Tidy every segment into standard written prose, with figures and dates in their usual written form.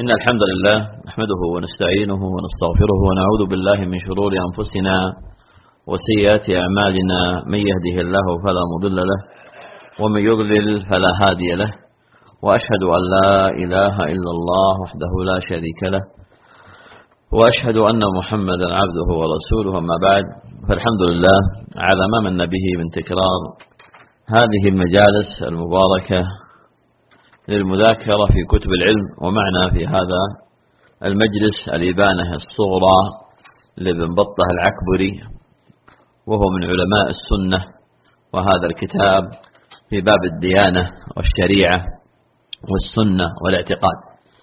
إن الحمد لله نحمده ونستعينه ونستغفره ونعوذ بالله من شرور أنفسنا وسيئات أعمالنا. من يهده الله فلا مضل له ومن يضلل فلا هادي له، وأشهد أن لا إله إلا الله وحده لا شريك له، وأشهد أن محمدا عبده ورسوله. أما بعد، فالحمد لله على ما من به من تكرار هذه المجالس المباركة للمذاكرة في كتب العلم. ومعنا في هذا المجلس الإبانة الصغرى لابن بطة العكبري، وهو من علماء السنة، وهذا الكتاب في باب الديانة والشريعة والسنة والاعتقاد.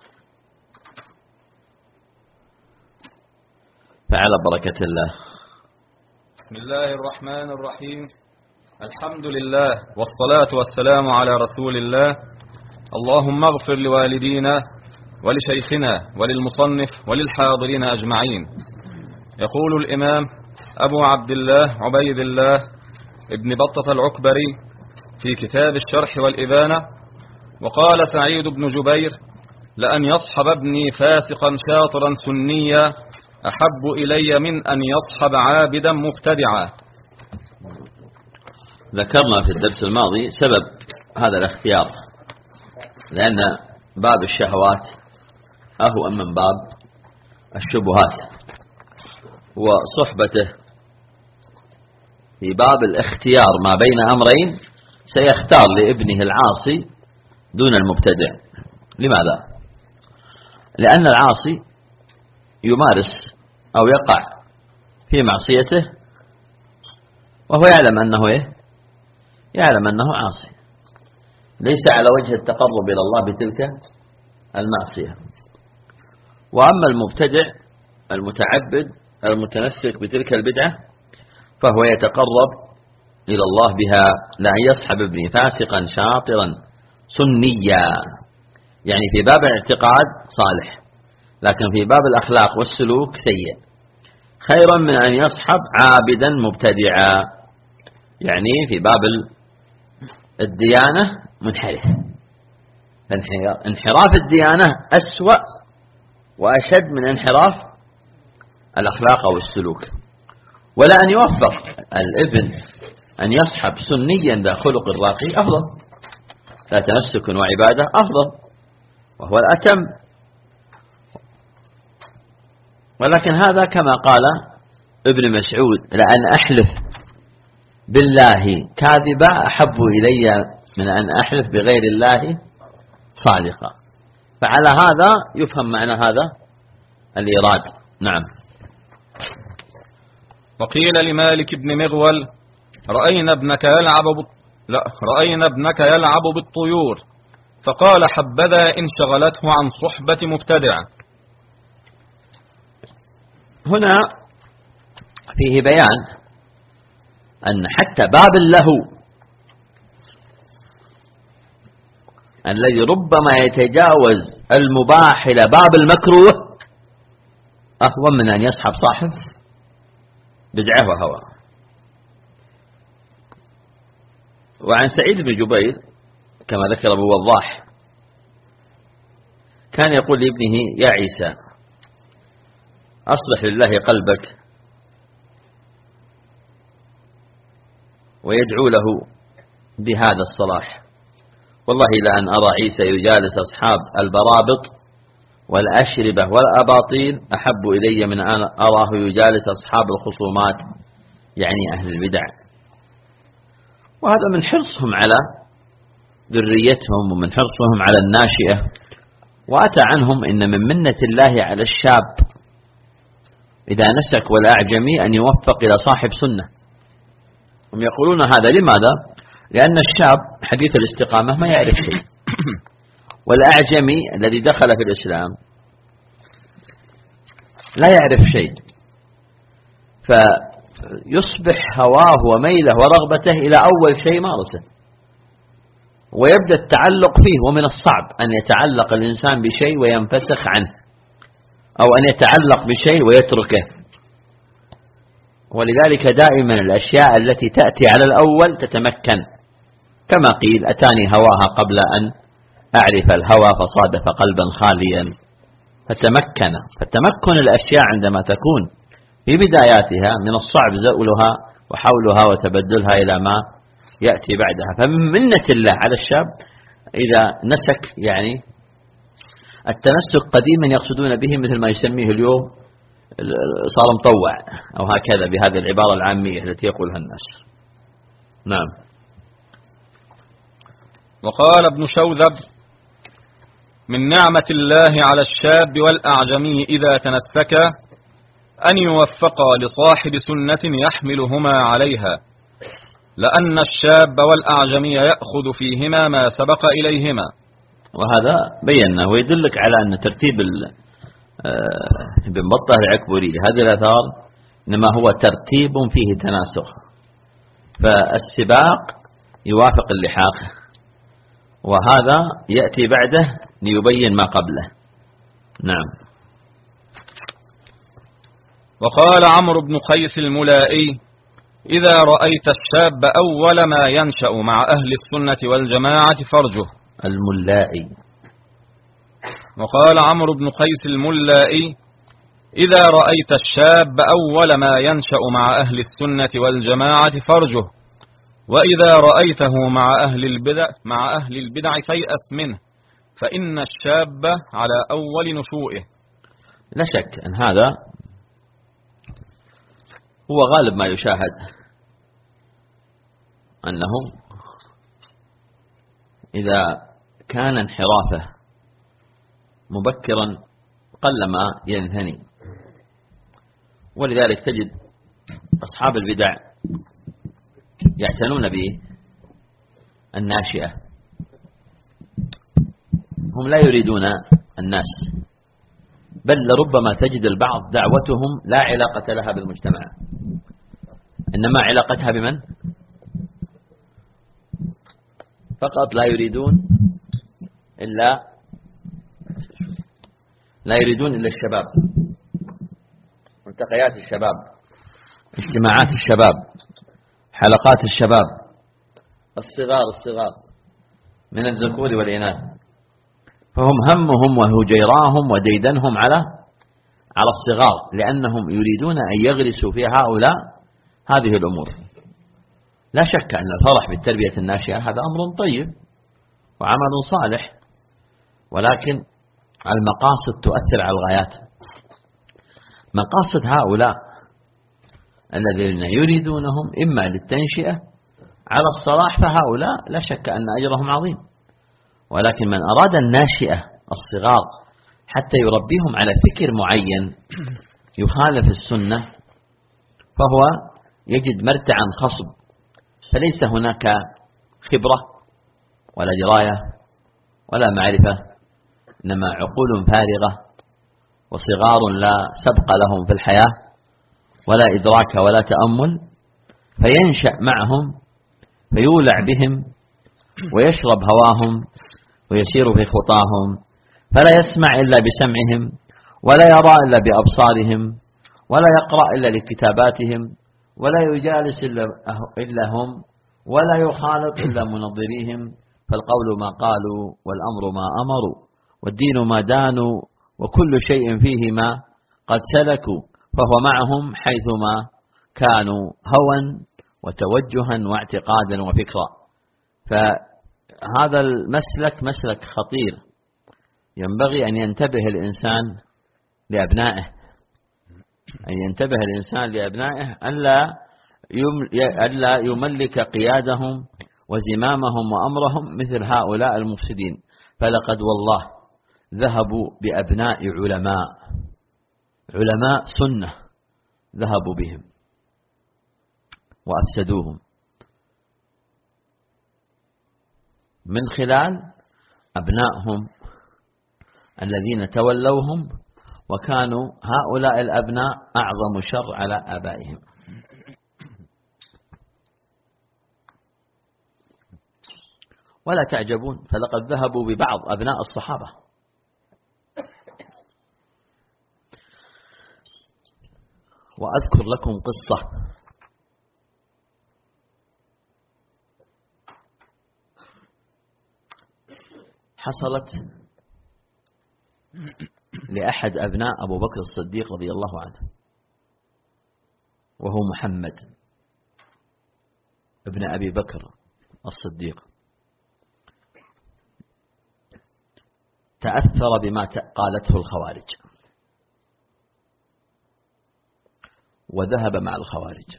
فعلى بركة الله. بسم الله الرحمن الرحيم. الحمد لله والصلاة والسلام على رسول الله. اللهم اغفر لوالدينا ولشيخنا وللمصنف وللحاضرين أجمعين. يقول الإمام أبو عبد الله عبيد الله ابن بطة العكبري في كتاب الشرح والإبانة: وقال سعيد بن جبير: لأن يصحب ابني فاسقا شاطرا سنيا أحب إلي من أن يصحب عابدا مبتدعا. ذكرنا في الدرس الماضي سبب هذا الاختيار، لأن باب الشهوات أهون من باب الشبهات، وصحبته في باب الاختيار ما بين أمرين سيختار لابنه العاصي دون المبتدع. لماذا؟ لأن العاصي يمارس أو يقع في معصيته وهو يعلم أنه يعلم أنه عاصي، ليس على وجه التقرب إلى الله بتلك المعصية. وأما المبتدع المتعبد المتنسك بتلك البدعة فهو يتقرب إلى الله بها. لأن يصحب ابني فاسقا شاطرا سنيا، يعني في باب الاعتقاد صالح، لكن في باب الأخلاق والسلوك سيء، خيرا من أن يصحب عابدا مبتدعا، يعني في باب الديانة منحرف. انحراف الديانة أسوأ وأشد من انحراف الأخلاق أو السلوك. ولا أن يوفق الابن أن يصحب سنيا ذا خلق راقي أفضل، لا تنسك وعبادة أفضل، وهو الأتم. ولكن هذا كما قال ابن مسعود: لأن أحلف بالله كاذبا أحب إلي من أن أحلف بغير الله صادقا. فعلى هذا يفهم معنى هذا الإيراد. نعم. وقيل لمالك بن مغول: رأينا ابنك يلعب بالطيور، فقال: حبذا إن شغلته عن صحبة مبتدع. هنا فيه بيان أن حتى باب اللهو الذي ربما يتجاوز المباح إلى باب المكروه أهون من أن يصحب صاحب بدعة وهوى. وعن سعيد بن جبير كما ذكر أبو وضاح كان يقول لابنه: يا عيسى، أصلح لله قلبك، ويدعو له بهذا الصلاح. والله لأن أرى عيسى يجالس أصحاب البرابط والأشربة والأباطيل أحب إلي من أن أراه يجالس أصحاب الخصومات، يعني أهل البدع. وهذا من حرصهم على ذريتهم ومن حرصهم على الناشئة. وأتى عنهم إن من منة الله على الشاب إذا نسك والأعجمي أن يوفق إلى صاحب سنة. هم يقولون هذا لماذا؟ لأن الشاب حديث الاستقامة ما يعرف شيء، والأعجمي الذي دخل في الإسلام لا يعرف شيء، فيصبح هواه وميله ورغبته إلى أول شيء مارسه، ويبدأ التعلق فيه. ومن الصعب أن يتعلق الإنسان بشيء وينفسخ عنه، أو أن يتعلق بشيء ويتركه. ولذلك دائما الأشياء التي تأتي على الأول تتمكن، كما قيل: أتاني هواها قبل أن أعرف الهوى فصادف قلبا خاليا فتمكن الأشياء عندما تكون في بداياتها من الصعب زؤلها وحولها وتبدلها إلى ما يأتي بعدها. فمن منة الله على الشاب إذا نسك، يعني التنسك قديما يقصدون به مثل ما يسميه اليوم صار مطوع أو هكذا بهذه العبارة العامية التي يقولها الناس. نعم. وقال ابن شوذب: من نعمة الله على الشاب والأعجمي إذا تنسكا أن يوفقا لصاحب سنة يحملهما عليها، لأن الشاب والأعجمي يأخذ فيهما ما سبق إليهما. وهذا بينا ويدلك على أن ترتيب ابن بطة العكبري لهذه الآثار إنما هو ترتيب فيه تناسخ، فالسباق يوافق اللحاق، وهذا يأتي بعده ليبين ما قبله. نعم. وقال عمرو بن قيس الملائي: إذا رأيت الشاب أول ما ينشأ مع أهل السنة والجماعة فرجه. الملائي. وقال عمرو بن قيس الملائي: إذا رأيت الشاب أول ما ينشأ مع أهل السنة والجماعة فرجه، وإذا رأيته مع أهل البدع فيأس منه، فإن الشاب على أول نشوئه. لا شك أن هذا هو غالب ما يشاهد، أنه إذا كان انحرافه مبكرا قلما ينثني، ولذلك تجد أصحاب البدع يعتنون بالناشئة، هم لا يريدون الناس، بل لربما تجد البعض دعوتهم لا علاقة لها بالمجتمع، إنما علاقتها بمن؟ فقط لا يريدون إلا الشباب، ملتقيات الشباب، اجتماعات الشباب، حلقات الشباب، الصغار من الذكور والإناث، فهم همهم وهجيراهم وديدنهم على الصغار، لأنهم يريدون أن يغرسوا في هؤلاء هذه الأمور. لا شك أن الفرح بالتربية الناشئة هذا أمر طيب وعمل صالح، ولكن المقاصد تؤثر على الغايات. مقاصد هؤلاء الذين يريدونهم إما للتنشئة على الصلاح، فهؤلاء لا شك أن أجرهم عظيم، ولكن من أراد الناشئة الصغار حتى يربيهم على فكر معين يخالف السنة، فهو يجد مرتعا خصب، فليس هناك خبرة ولا دراية ولا معرفة، إنما عقول فارغة وصغار لا سبق لهم في الحياة ولا إدراك ولا تأمل، فينشأ معهم فيولع بهم ويشرب هواهم ويسير في خطاهم، فلا يسمع إلا بسمعهم، ولا يرى إلا بأبصارهم، ولا يقرأ إلا لكتاباتهم، ولا يجالس إلا هم، ولا يخالط إلا منظريهم. فالقول ما قالوا والأمر ما أمروا والدين ما دانوا وكل شيء فيه ما قد سلكوا، فهو معهم حيثما كانوا هوى وتوجها واعتقادا وفكرا. فهذا المسلك مسلك خطير، ينبغي أن ينتبه الإنسان لأبنائه، ألا يملك قيادهم وزمامهم وأمرهم مثل هؤلاء المفسدين. فلقد والله ذهبوا بأبناء علماء سنة، ذهبوا بهم وأفسدوهم من خلال أبنائهم الذين تولوهم، وكانوا هؤلاء الأبناء أعظم شر على آبائهم. ولا تعجبون، فلقد ذهبوا ببعض أبناء الصحابة. وأذكر لكم قصة حصلت لأحد أبناء أبو بكر الصديق رضي الله عنه، وهو محمد ابن أبي بكر الصديق. تأثر بما قالته الخوارج وذهب مع الخوارج،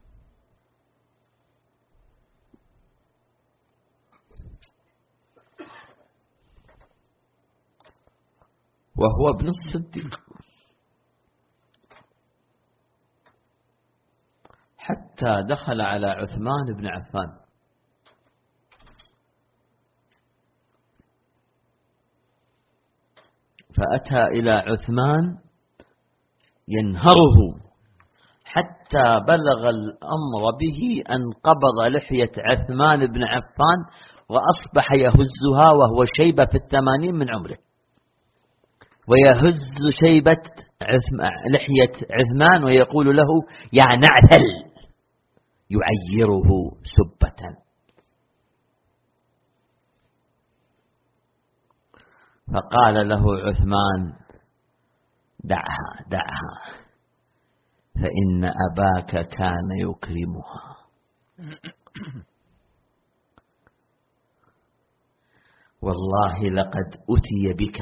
وهو ابن الصديق، حتى دخل على عثمان بن عفان فأتى إلى عثمان ينهره حتى بلغ الأمر به أن قبض لحية عثمان بن عفان وأصبح يهزها وهو شيبة في 80 من عمره، ويهز شيبة لحية عثمان ويقول له يا نعثل، يعيره سبة. فقال له عثمان دعها دعها فإن أباك كان يكرمها. والله لقد أتي بك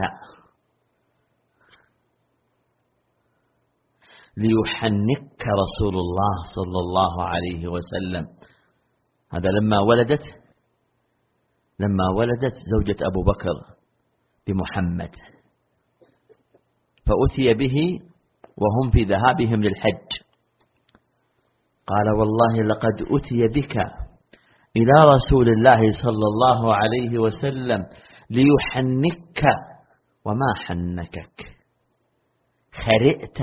ليحنك رسول الله صلى الله عليه وسلم. هذا لما ولدت زوجة أبو بكر بمحمد، فأتي به وهم في ذهابهم للحج. قال والله لقد أتي بك إلى رسول الله صلى الله عليه وسلم ليحنك، وما حنكك، خرئت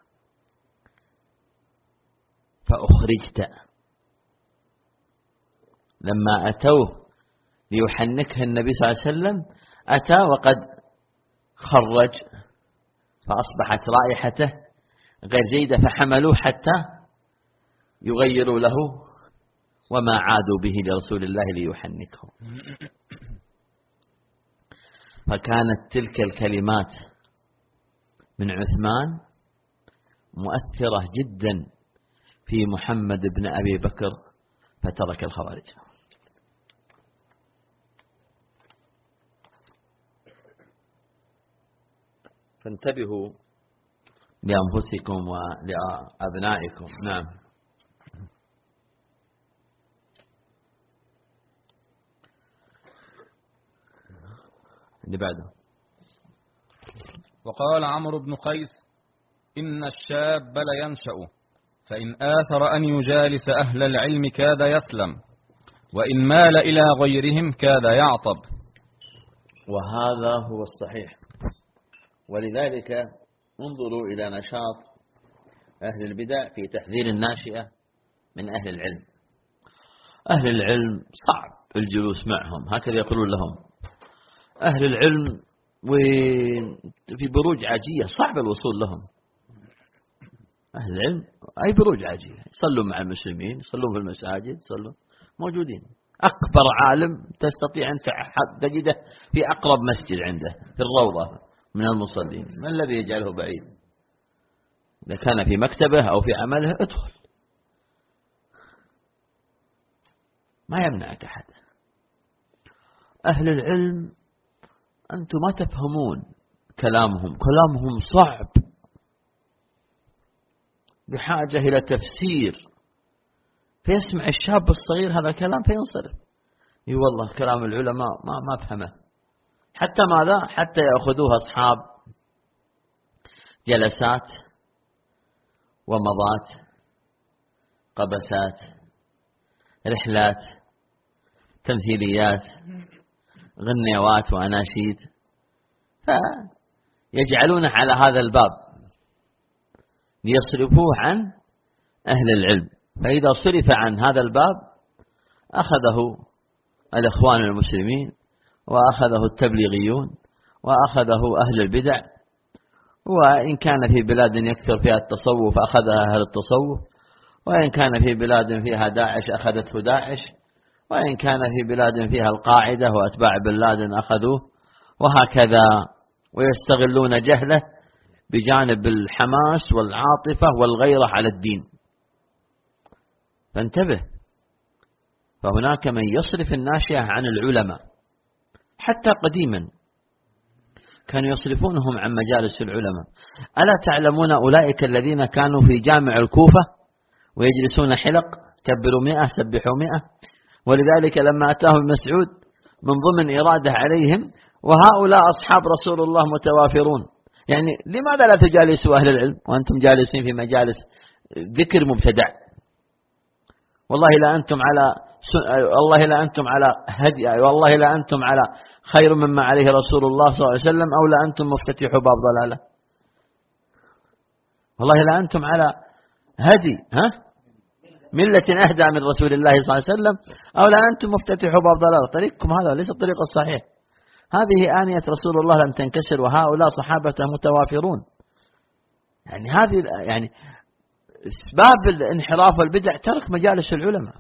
فأخرجت. لما أتوه ليحنكها النبي صلى الله عليه وسلم أتى وقد خرج، فأصبحت رائحته غير جيدة، فحملوه حتى يغيروا له، وما عادوا به لرسول الله ليحنكه. فكانت تلك الكلمات من عثمان مؤثرة جدا في محمد بن أبي بكر، فترك الخوارج. فانتبهوا لأنفسكم ولأبنائكم. نعم. اللي بعده. وقال عمرو بن قيس إن الشاب لينشأ، فإن آثر أن يجالس أهل العلم كاد يسلم، وإن مال إلى غيرهم كاد يعطب. وهذا هو الصحيح. ولذلك انظروا إلى نشاط أهل البدع في تحذير الناشئة من أهل العلم. أهل العلم صعب الجلوس معهم، هكذا يقولون لهم. أهل العلم وفي بروج عاجية صعب الوصول لهم. أهل العلم أي بروج عاجية، يصلوا مع المسلمين، يصلون في المساجد، يصلون موجودين. أكبر عالم تستطيع أن تجده في أقرب مسجد عنده في الروضة من المصلين، ما الذي يجعله بعيد؟ إذا كان في مكتبه أو في عمله ادخل، ما يمنعك أحد. أهل العلم أنتم ما تفهمون كلامهم صعب، بحاجة إلى تفسير، فيسمع الشاب الصغير هذا الكلام فينصرف. اي والله كلام العلماء ما أفهمه. حتى ماذا؟ حتى يأخذوها أصحاب جلسات ومضات، قبسات، رحلات، تمثيليات، غنيوات وأناشيد، فيجعلونه على هذا الباب ليصرفوه عن أهل العلم. فإذا صرف عن هذا الباب أخذه الإخوان المسلمين، وأخذه التبليغيون، وأخذه أهل البدع. وإن كان في بلاد يكثر فيها التصوف أخذها أهل التصوف، وإن كان في بلاد فيها داعش أخذته داعش، وإن كان في بلاد فيها القاعدة وأتباع بن لادن أخذوه، وهكذا. ويستغلون جهله بجانب الحماس والعاطفة والغيرة على الدين. فانتبه، فهناك من يصرف الناشئة عن العلماء، حتى قديما كانوا يصرفونهم عن مجالس العلماء. ألا تعلمون أولئك الذين كانوا في جامع الكوفة ويجلسون حلق، كبروا 100 سبحوا 100، ولذلك لما أتاهم مسعود من ضمن إرادة عليهم وهؤلاء أصحاب رسول الله متوافرون، يعني لماذا لا تجالسوا أهل العلم وأنتم جالسين في مجالس ذكر مبتدع؟ والله لا أنتم على هدي، والله لا أنتم على خير مما عليه رسول الله صلى الله عليه وسلم، أو لا أنتم مفتتحوا باب ضلالة. والله لا أنتم على هدي ملة أهدى من رسول الله صلى الله عليه وسلم، أو لا أنتم مفتتحوا باب ضلالة. طريقكم هذا ليس الطريق الصحيح. هذه آنية رسول الله لم تنكسر، وهؤلاء صحابته متوافرون. يعني هذه يعني أسباب الانحراف والبدع ترك مجالس العلماء،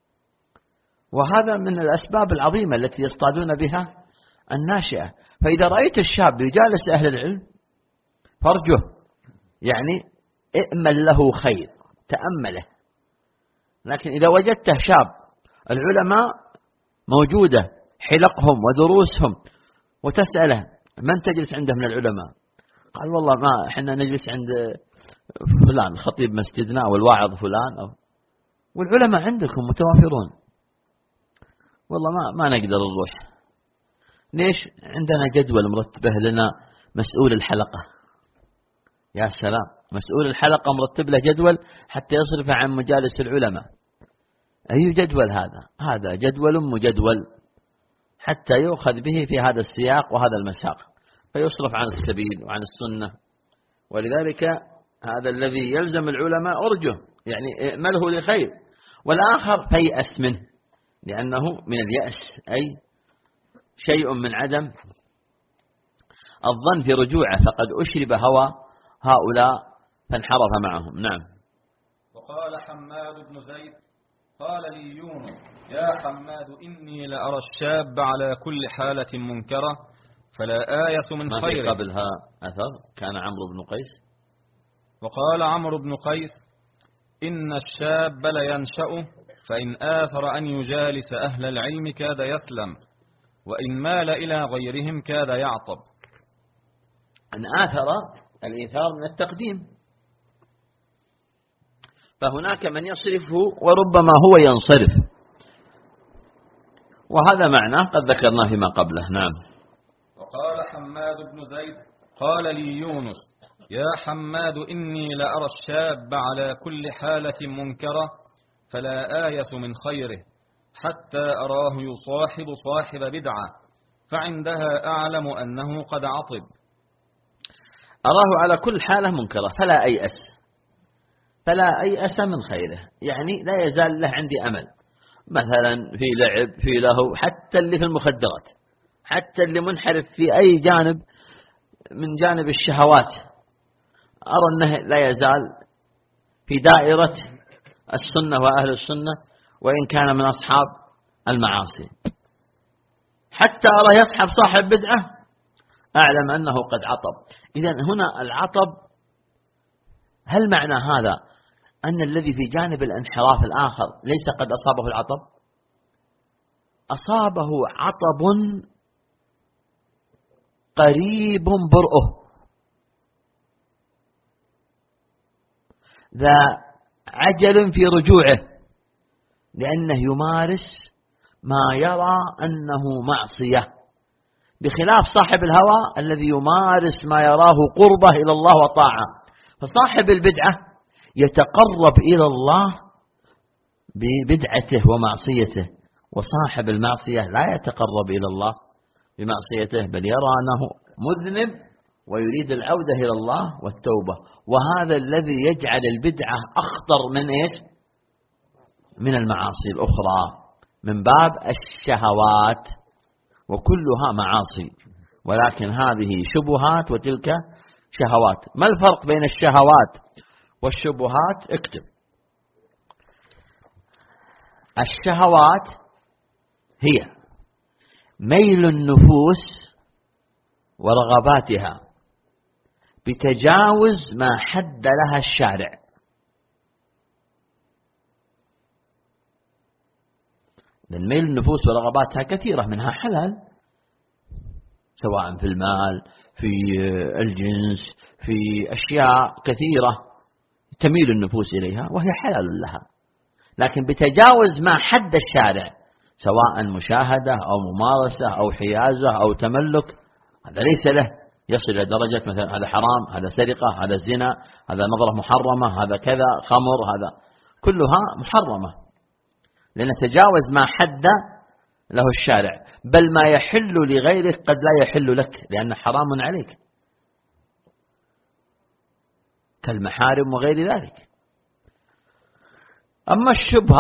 وهذا من الأسباب العظيمة التي يصطادون بها الناشئة. فإذا رأيت الشاب يجالس أهل العلم فارجه، يعني ائمل له خير، تأمله. لكن إذا وجدته شاب العلماء موجودة حلقهم ودروسهم، وتسأله من تجلس عنده من العلماء؟ قال والله ما احنا نجلس عند فلان خطيب مسجدنا أو الواعظ فلان، والعلماء عندكم متوافرون. والله ما نقدر نروح. ليش؟ عندنا جدول مرتبه لنا مسؤول الحلقة. يا سلام، مسؤول الحلقة مرتب له جدول حتى يصرف عن مجالس العلماء. أي جدول هذا؟ هذا جدول مجدول حتى يؤخذ به في هذا السياق وهذا المساق، فيصرف عن السبيل وعن السنة. ولذلك هذا الذي يلزم العلماء أرجه، يعني ائمله لخير. والآخر فيأس منه، لأنه من اليأس، أي شيء من عدم الظن في رجوعه، فقد أشرب هوى هؤلاء فانحرف معهم. نعم. وقال حماد بن زيد قال لي يونس يا حماد إني لأرى الشاب على كل حالة منكرة فلا آيس من خير. ما في قبلها أثر كان عمرو بن قيس. وقال عمرو بن قيس إن الشاب لينشأ فإن آثر أن يجالس أهل العلم كاد يسلم، وإن مال إلى غيرهم كاد يعطب. أن آثر الإيثار من التقديم، فهناك من يصرفه وربما هو ينصرف، وهذا معناه قد ذكرناه فيما قبله. نعم. وقال حماد بن زيد قال لي يونس يا حماد إني لأرى الشاب على كل حالة منكرة فلا آيس من خيره حتى أراه يصاحب صاحب بدعة فعندها أعلم أنه قد عطب. أراه على كل حالة منكرة فلا أيأس من خيره، يعني لا يزال له عندي أمل. مثلا في لعب، في له، حتى اللي في المخدرات، حتى اللي منحرف في أي جانب من جانب الشهوات، أرى أنه لا يزال في دائرة السنة وأهل السنة، وإن كان من أصحاب المعاصي. حتى أرى يصحب صاحب بدعة أعلم أنه قد عطب. إذن هنا العطب، هل معنى هذا أن الذي في جانب الانحراف الآخر ليس قد أصابه العطب؟ أصابه عطب قريب برؤه، ذا عجل في رجوعه، لأنه يمارس ما يرى أنه معصية، بخلاف صاحب الهوى الذي يمارس ما يراه قربة إلى الله وطاعة. فصاحب البدعة يتقرب إلى الله ببدعته ومعصيته، وصاحب المعصية لا يتقرب إلى الله بمعصيته، بل يرى أنه مذنب ويريد العودة إلى الله والتوبة. وهذا الذي يجعل البدعة أخطر من إيش؟ من المعاصي الأخرى، من باب الشهوات، وكلها معاصي، ولكن هذه شبهات وتلك شهوات. ما الفرق بين الشهوات والشبهات؟ اكتب. الشهوات هي ميل النفوس ورغباتها بتجاوز ما حد لها الشارع. لأن ميل النفوس ورغباتها كثيرة، منها حلال، سواء في المال، في الجنس، في أشياء كثيرة تميل النفوس إليها وهي حلال لها، لكن بتجاوز ما حد الشارع، سواء مشاهدة أو ممارسة أو حيازة أو تملك، هذا ليس له يصل إلى درجة مثلا هذا حرام، هذا سرقة، هذا زنا، هذا نظرة محرمة، هذا كذا خمر، هذا كلها محرمة، لأن تجاوز ما حد له الشارع، بل ما يحل لغيرك قد لا يحل لك لأن حرام عليك، كالمحارم وغير ذلك. أما الشبهة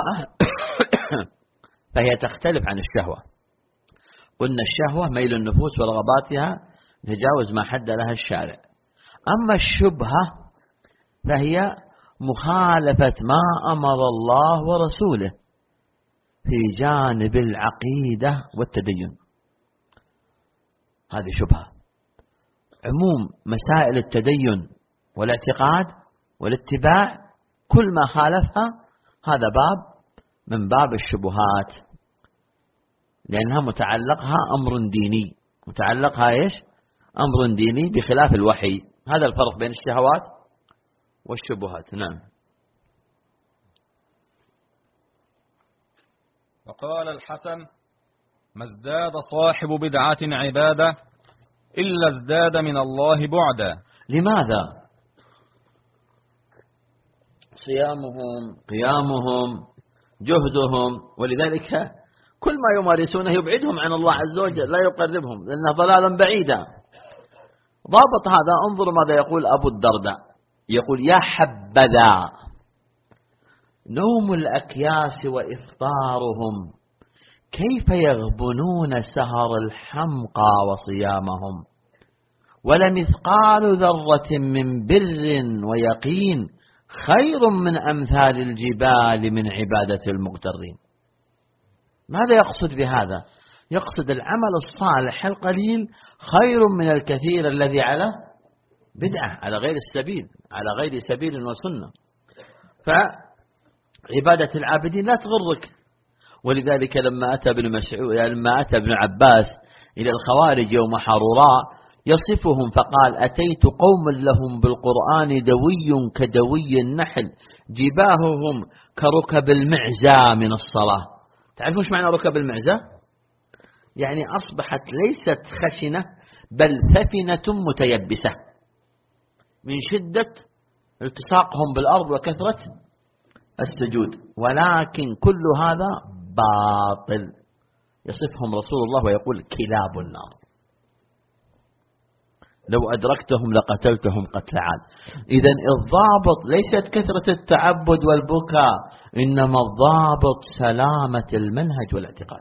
فهي تختلف عن الشهوة. قلنا الشهوة ميل النفوس ورغباتها تجاوز ما حد لها الشارع، أما الشبهة فهي مخالفة ما أمر الله ورسوله في جانب العقيدة والتدين، هذه شبهة. عموم مسائل التدين والاعتقاد والاتباع كل ما خالفها هذا باب من باب الشبهات، لأنها متعلقها أمر ديني، متعلقها إيش؟ أمر ديني بخلاف الوحي. هذا الفرق بين الشهوات والشبهات. نعم. وقال الحسن: ما ازداد صاحب بدعة عبادة إلا ازداد من الله بعدا. لماذا؟ صيامهم، قيامهم، جهدهم، ولذلك كل ما يمارسونه يبعدهم عن الله عز وجل، لا يقربهم، لأنه ضلالا بعيدا. ضابط هذا انظر ماذا يقول أبو الدرداء، يقول: يا حبذا نوم الأكياس وإفطارهم، كيف يغبنون سهر الحمقى وصيامهم، ولمثقال ذرة من بر ويقين خير من أمثال الجبال من عبادة المغترين. ماذا يقصد بهذا؟ يقصد العمل الصالح القليل خير من الكثير الذي على بدعة، على غير السبيل، على غير سبيل وسنة. فعبادة العابدين لا تغرك. ولذلك لما أتى ابن عباس إلى الخوارج يوم حروراء يصفهم فقال: أتيت قوم لهم بالقرآن دوي كدوي النحل، جباههم كركب المعزى من الصلاة. تعرفون ايش معنى ركب المعزى؟ يعني أصبحت ليست خشنة بل ثفنة متيبسة من شدة التصاقهم بالأرض وكثرة السجود، ولكن كل هذا باطل. يصفهم رسول الله ويقول: كلاب النار، لو أدركتهم لقتلتهم قتل عاد. إذن الضابط ليست كثرة التعبد والبكاء، إنما الضابط سلامة المنهج والاعتقاد.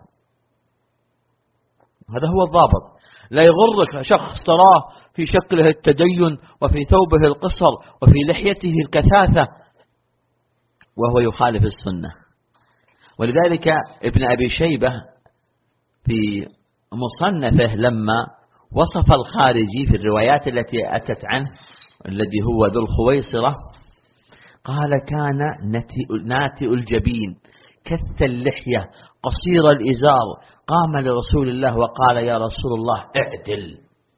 هذا هو الضابط. لا يغرك شخص تراه في شكله التدين وفي ثوبه القصر وفي لحيته الكثافة وهو يخالف السنة. ولذلك ابن أبي شيبة في مصنفه لما وصف الخارجي في الروايات التي أتت عنه الذي هو ذو الخويصرة قال: كان ناتئ الجبين، كث اللحية، قصير الإزار، قام لرسول الله وقال: يا رسول الله اعدل.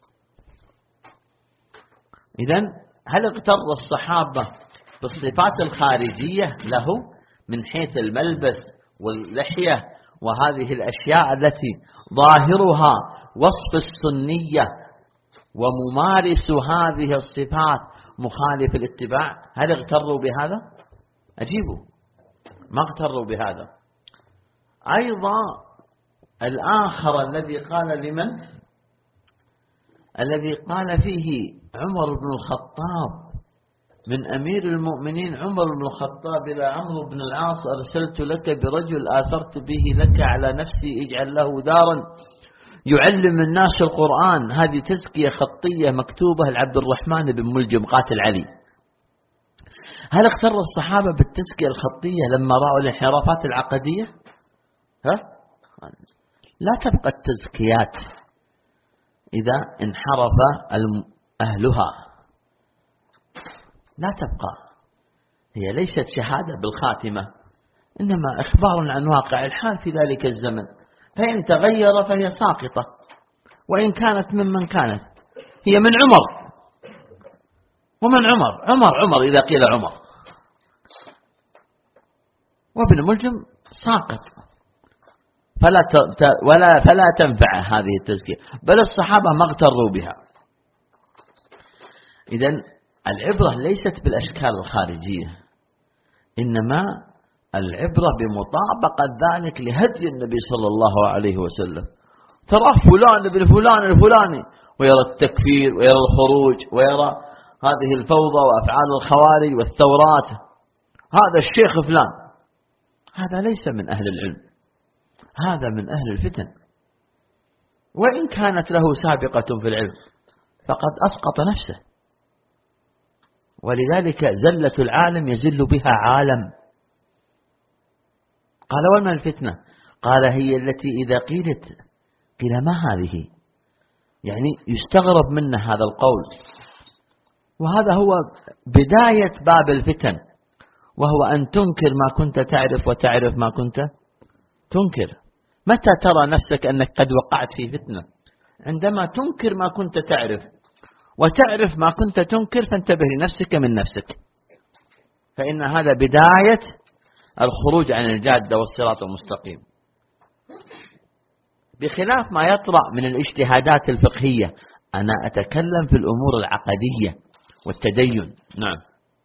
إذن هل اغتر الصحابة بالصفات الخارجية له من حيث الملبس واللحية وهذه الأشياء التي ظاهرها وصف السنية وممارس هذه الصفات مخالف الاتباع؟ هل اغتروا بهذا؟ أجيبوا، ما اغتروا بهذا. أيضا الآخر الذي قال لمن؟ الذي قال فيه عمر بن الخطاب من أمير المؤمنين عمر بن الخطاب إلى عمرو بن العاص: أرسلت لك برجل آثرت به لك على نفسي، اجعل له دارا يعلم الناس القرآن. هذه تزكية خطية مكتوبة لعبد الرحمن بن ملجم قاتل علي. هل اغتر الصحابة بالتزكية الخطية لما رأوا الانحرافات العقدية؟ لا تبقى التزكيات إذا انحرف أهلها. لا تبقى، هي ليست شهادة بالخاتمة، إنما إخبار عن واقع الحال في ذلك الزمن، فإن تغير فهي ساقطة، وإن كانت ممن كانت هي من عمر. ومن عمر إذا قيل عمر، وابن ملجم ساقط، فلا تنفع هذه التزكية، بل الصحابة ما اغتروا بها. إذن العبرة ليست بالأشكال الخارجية، إنما العبرة بمطابقة ذلك لهدي النبي صلى الله عليه وسلم. ترى فلان ابن فلان الفلاني ويرى التكفير ويرى الخروج ويرى هذه الفوضى وأفعال الخوارج والثورات، هذا الشيخ فلان، هذا ليس من أهل العلم، هذا من أهل الفتن، وإن كانت له سابقة في العلم فقد أسقط نفسه. ولذلك زلة العالم يزل بها عالم. قال وما الفتنة؟ قال هي التي إذا قيلت قيل ما هذه، يعني يستغرب منا هذا القول، وهذا هو بداية باب الفتن، وهو أن تنكر ما كنت تعرف وتعرف ما كنت تنكر. متى ترى نفسك أنك قد وقعت في فتنة؟ عندما تنكر ما كنت تعرف وتعرف ما كنت تنكر، فانتبه لنفسك من نفسك، فإن هذا بداية الخروج عن الجادة والصراط المستقيم، بخلاف ما يطرأ من الاجتهادات الفقهية. أنا أتكلم في الأمور العقدية والتدين. نعم.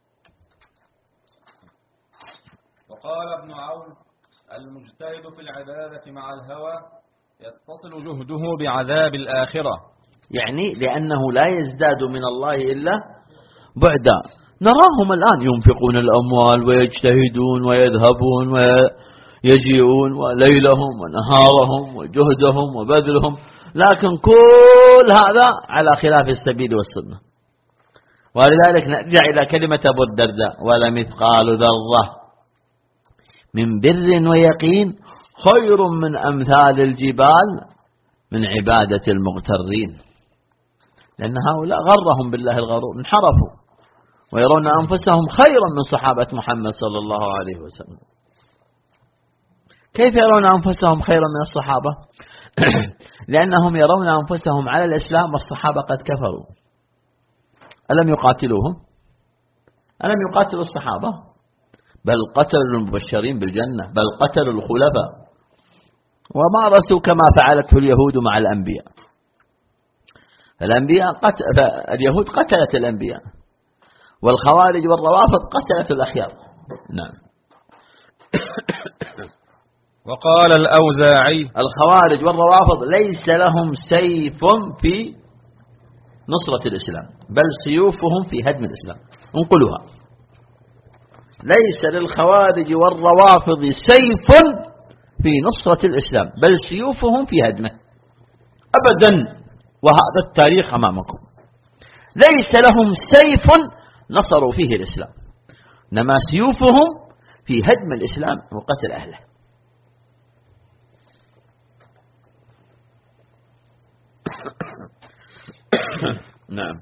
وقال ابن عون: المجتهد في العبادة مع الهوى يتصل جهده بعذاب الآخرة، يعني لأنه لا يزداد من الله إلا بعدا. نراهم الآن ينفقون الأموال ويجتهدون ويذهبون ويجيئون، وليلهم ونهارهم وجهدهم وبذلهم، لكن كل هذا على خلاف السبيل والسنة. ولذلك نرجع إلى كلمة أبو الدرداء: ولمثقال ذرة من بر ويقين خير من أمثال الجبال من عبادة المغترين. لأن هؤلاء غرهم بالله الغرور، انحرفوا ويرون أنفسهم خيرا من صحابة محمد صلى الله عليه وسلم. كيف يرون أنفسهم خيرا من الصحابة؟ لأنهم يرون أنفسهم على الإسلام والصحابة قد كفروا. ألم يقاتلوهم؟ ألم يقاتلوا الصحابة؟ بل قتلوا المبشرين بالجنة، بل قتلوا الخلفاء، ومارسوا كما فعلته اليهود مع الأنبياء. اليهود قتلت الأنبياء، والخوارج والروافض قتلت الأخيار. نعم. وقال الأوزاعي: الخوارج والروافض ليس لهم سيف في نصرة الإسلام، بل سيوفهم في هدم الإسلام. انقلوها: ليس للخوارج والروافض سيف في نصرة الإسلام، بل سيوفهم في هدمه. أبدا، وهذا التاريخ أمامكم. ليس لهم سيف نصروا فيه الإسلام، إنما سيوفهم في هدم الإسلام وقتل أهله. نعم.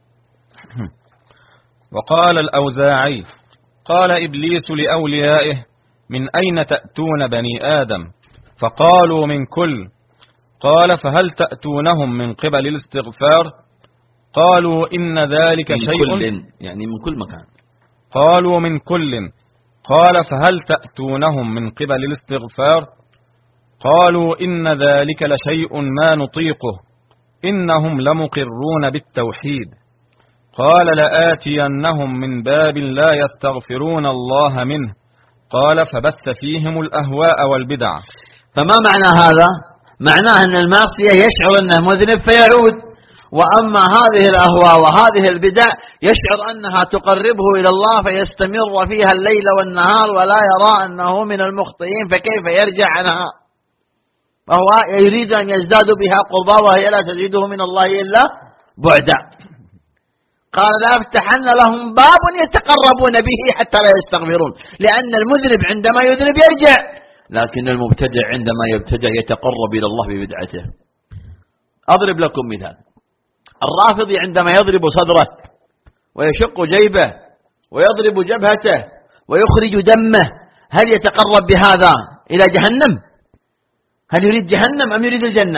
وقال الأوزاعي: قال إبليس لأوليائه: من أين تأتون بني آدم؟ فقالوا: من كل. قال: فهل تأتونهم من قبل الاستغفار؟ قالوا: إن ذلك شيء، يعني من كل مكان. قالوا: من كل. قال: فهل تأتونهم من قبل الاستغفار؟ قالوا: إن ذلك لشيء ما نطيقه، إنهم لمقرون بالتوحيد. قال: لآتينهم من باب لا يستغفرون الله منه. قال: فبث فيهم الأهواء والبدع. فما معنى هذا؟ معناه أن المعصية يشعر أنه مذنب فيعود، وأما هذه الأهواء وهذه البدع يشعر أنها تقربه إلى الله فيستمر فيها الليل والنهار ولا يرى أنه من المخطئين، فكيف يرجع عنها؟ فهو يريد أن يزداد بها قربا وهي لا تزيده من الله إلا بعدا. قال: لا أفتحن لهم باب يتقربون به حتى لا يستغفرون، لأن المذنب عندما يذنب يرجع، لكن المبتدع عندما يبتدع يتقرب إلى الله ببدعته. أضرب لكم مثال: الرافضي عندما يضرب صدره ويشق جيبه ويضرب جبهته ويخرج دمه، هل يتقرب بهذا إلى جهنم؟ هل يريد جهنم أم يريد الجنة؟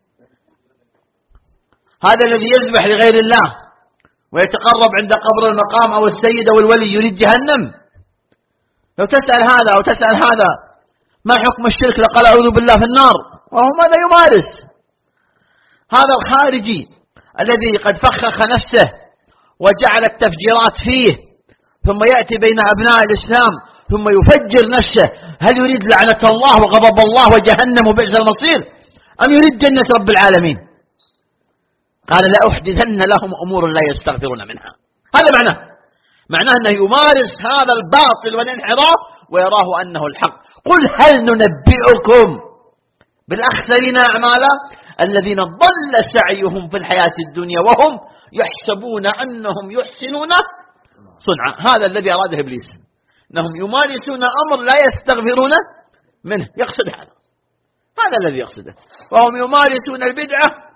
هذا الذي يذبح لغير الله ويتقرب عند قبر المقام أو السيد أو الولي يريد جهنم؟ لو تسأل هذا أو تسأل هذا ما حكم الشرك لقال أعوذ بالله في النار، وهو ماذا يمارس؟ هذا الخارجي الذي قد فخخ نفسه وجعل التفجيرات فيه ثم يأتي بين أبناء الإسلام ثم يفجر نفسه، هل يريد لعنة الله وغضب الله وجهنم وبئس المصير أم يريد جنة رب العالمين؟ قال لأحدثن لهم أمور لا يستغفرون منها. هذا معناه أنه يمارس هذا الباطل والانحراف ويراه أنه الحق. قل هل ننبئكم بالأخسرين أعمالا الذين ضل سعيهم في الحياة الدنيا وهم يحسبون أنهم يحسنون صنعا. هذا الذي أراده إبليس، أنهم يمارسون أمر لا يستغفرون منه، يقصد هذا الذي يقصده، وهم يمارسون البدعة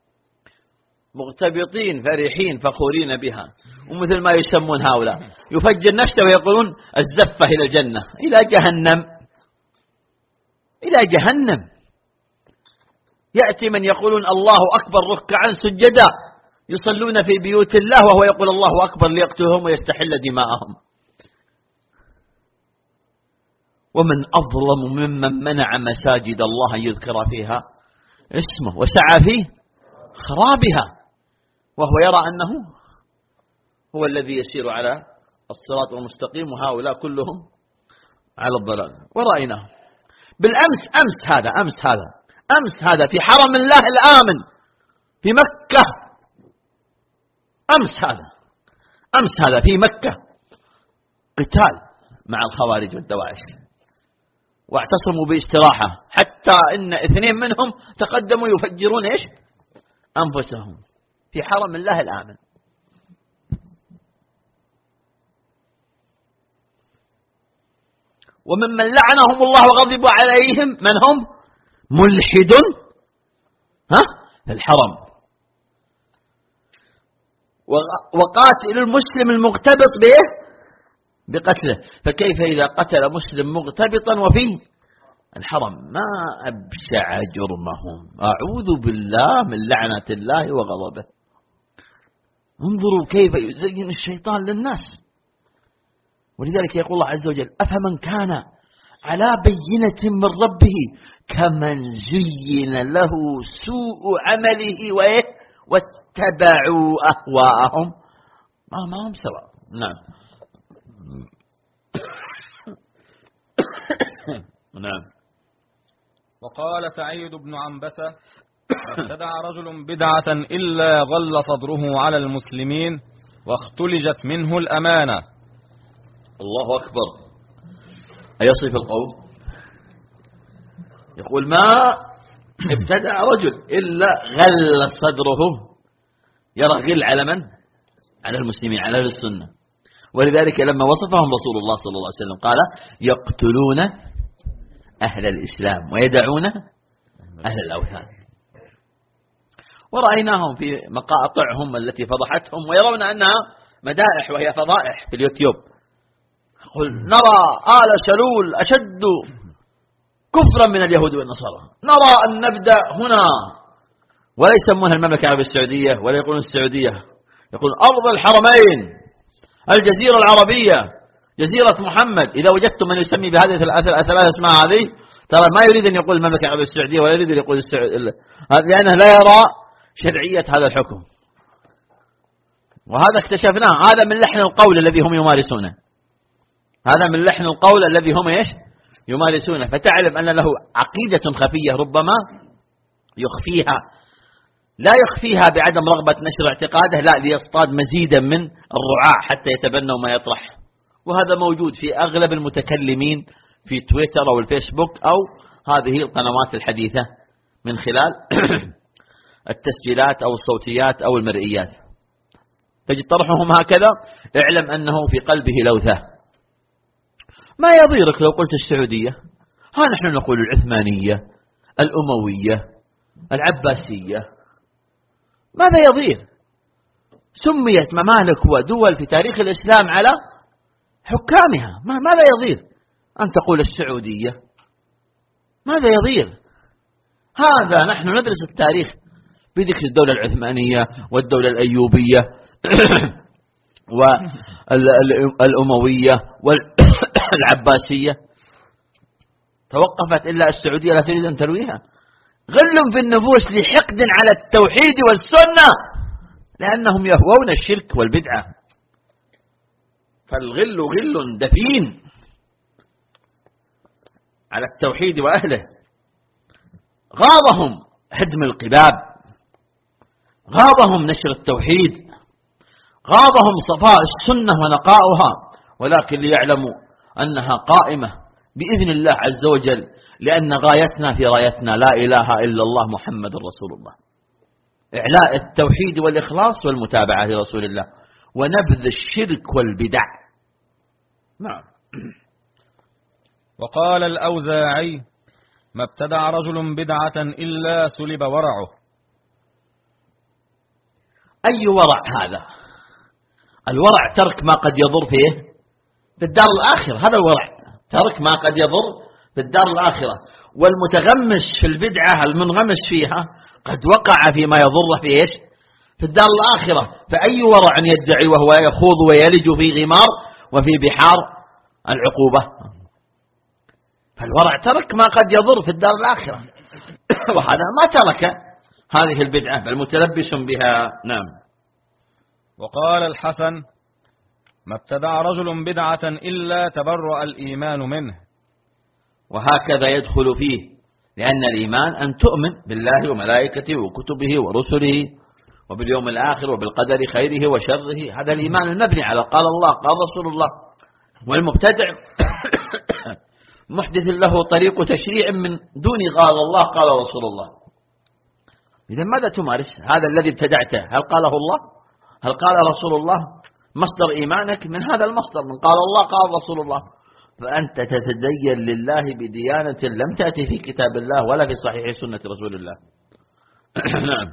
مغتبطين فرحين فخورين بها. ومثل ما يسمون هؤلاء يفجر نفسه ويقولون الزفة إلى الجنة، إلى جهنم. يأتي من يقولون الله أكبر ركعا سجدا يصلون في بيوت الله وهو يقول الله أكبر ليقتلهم ويستحل دماءهم. ومن أظلم ممن منع مساجد الله يذكر فيها اسمه وسعى في خرابها وهو يرى أنه هو الذي يسير على الصراط المستقيم وهؤلاء كلهم على الضلال. ورأيناه أمس هذا في حرم الله الآمن في مكة، أمس هذا في مكة قتال مع الخوارج والدواعش، واعتصموا باستراحة حتى إن 2 منهم تقدموا يفجرون أنفسهم في حرم الله الآمن. وممن لعنهم الله وغضب عليهم من هم ملحد في الحرم وقاتل المسلم المغتبط بقتله. فكيف إذا قتل مسلم مغتبطا وفي الحرم؟ ما أبشع جرمهم، أعوذ بالله من لعنة الله وغضبه. انظروا كيف يزين الشيطان للناس. ولذلك يقول الله عز وجل أفمن كان على بينة من ربه كمن زين له سوء عمله واتبعوا أهواءهم ما هم سواء. نعم. وقال سعيد بن عنبسة ابتدع رجل بدعة إلا غل صدره على المسلمين واختلجت منه الأمانة. الله أكبر. أيصف القوم؟ يقول ما ابتدع رجل إلا غل صدره، يرى غل على من؟ على المسلمين، على أهل السنة. ولذلك لما وصفهم رسول الله صلى الله عليه وسلم قال يقتلون أهل الإسلام ويدعون أهل الأوثان. ورأيناهم في مقاطعهم التي فضحتهم ويرون أنها مدائح وهي فضائح في اليوتيوب. قل نرى آل سلول أشد كفرا من اليهود والنصارى، نرى أن نبدأ هنا، ولا يسمونها المملكة العربية السعودية ولا يقولون السعودية، يقول أرض الحرمين، الجزيرة العربية، جزيرة محمد. إذا وجدتم من يسمي بهذه الثلاث أسماء هذه ترى ما يريد أن يقول المملكة العربية السعودية ولا يريد أن يقول لأنه لا يرى شرعية هذا الحكم. وهذا اكتشفناه، هذا من لحن القول الذي هم يمارسونه، هذا من لحن القول الذي هم يمارسونه. فتعلم أن له عقيدة خفية ربما يخفيها، لا يخفيها بعدم رغبة نشر اعتقاده، لا ليصطاد مزيدا من الرعاع حتى يتبنوا ما يطرح. وهذا موجود في أغلب المتكلمين في تويتر أو الفيسبوك أو هذه القنوات الحديثة من خلال التسجيلات أو الصوتيات أو المرئيات. تجد طرحهم هكذا، اعلم أنه في قلبه لوثة. ما يضيرك لو قلت السعودية، ها نحن نقول العثمانية، الأموية، العباسية، ماذا يضير؟ سميت ممالك ودول في تاريخ الإسلام على حكامها. ماذا يضير أن تقول السعودية؟ ماذا يضير؟ هذا نحن ندرس التاريخ بذكر الدولة العثمانية والدولة الأيوبية والأموية والعباسية، توقفت إلا السعودية لا تريد أن ترويها. غل في النفوس لحقد على التوحيد والسنة، لأنهم يهوون الشرك والبدعة. فالغل غل دفين على التوحيد وأهله. غاضهم هدم القباب، غاضهم نشر التوحيد، غاضهم صفاء السنة ونقاؤها، ولكن ليعلموا أنها قائمة بإذن الله عز وجل، لأن غايتنا في رايتنا لا إله إلا الله محمد رسول الله، إعلاء التوحيد والإخلاص والمتابعة لرسول الله، ونبذ الشرك والبدع. نعم. وقال الأوزاعي: ما ابتدع رجل بدعة إلا سلب ورعه. أي ورع هذا؟ الورع ترك ما قد يضر فيه في الدار الآخرة، هذا الورع، ترك ما قد يضر في الدار الآخرة. والمتغمس في البدعة المنغمس فيها قد وقع فيما يضر في إيش؟ في الدار الآخرة. فأي ورع يدعي وهو يخوض ويلج في غمار وفي بحار العقوبة؟ فالورع ترك ما قد يضر في الدار الآخرة، وهذا ما ترك هذه البدعة بل متلبس بها. نعم. وقال الحسن: ما ابتدع رجل بدعة إلا تبرأ الإيمان منه. وهكذا يدخل فيه، لأن الإيمان أن تؤمن بالله وملائكته وكتبه ورسله وباليوم الآخر وبالقدر خيره وشره. هذا الإيمان المبني على قال الله قال رسول الله. والمبتدع محدث له طريق تشريع من دون قال الله قال رسول الله. إذا ماذا تمارس؟ هذا الذي ابتدعته هل قاله الله؟ هل قال رسول الله؟ مصدر إيمانك من هذا المصدر، من قال الله قال رسول الله. فأنت تتدين لله بديانة لم تأتي في كتاب الله ولا في صحيح سنة رسول الله. نعم.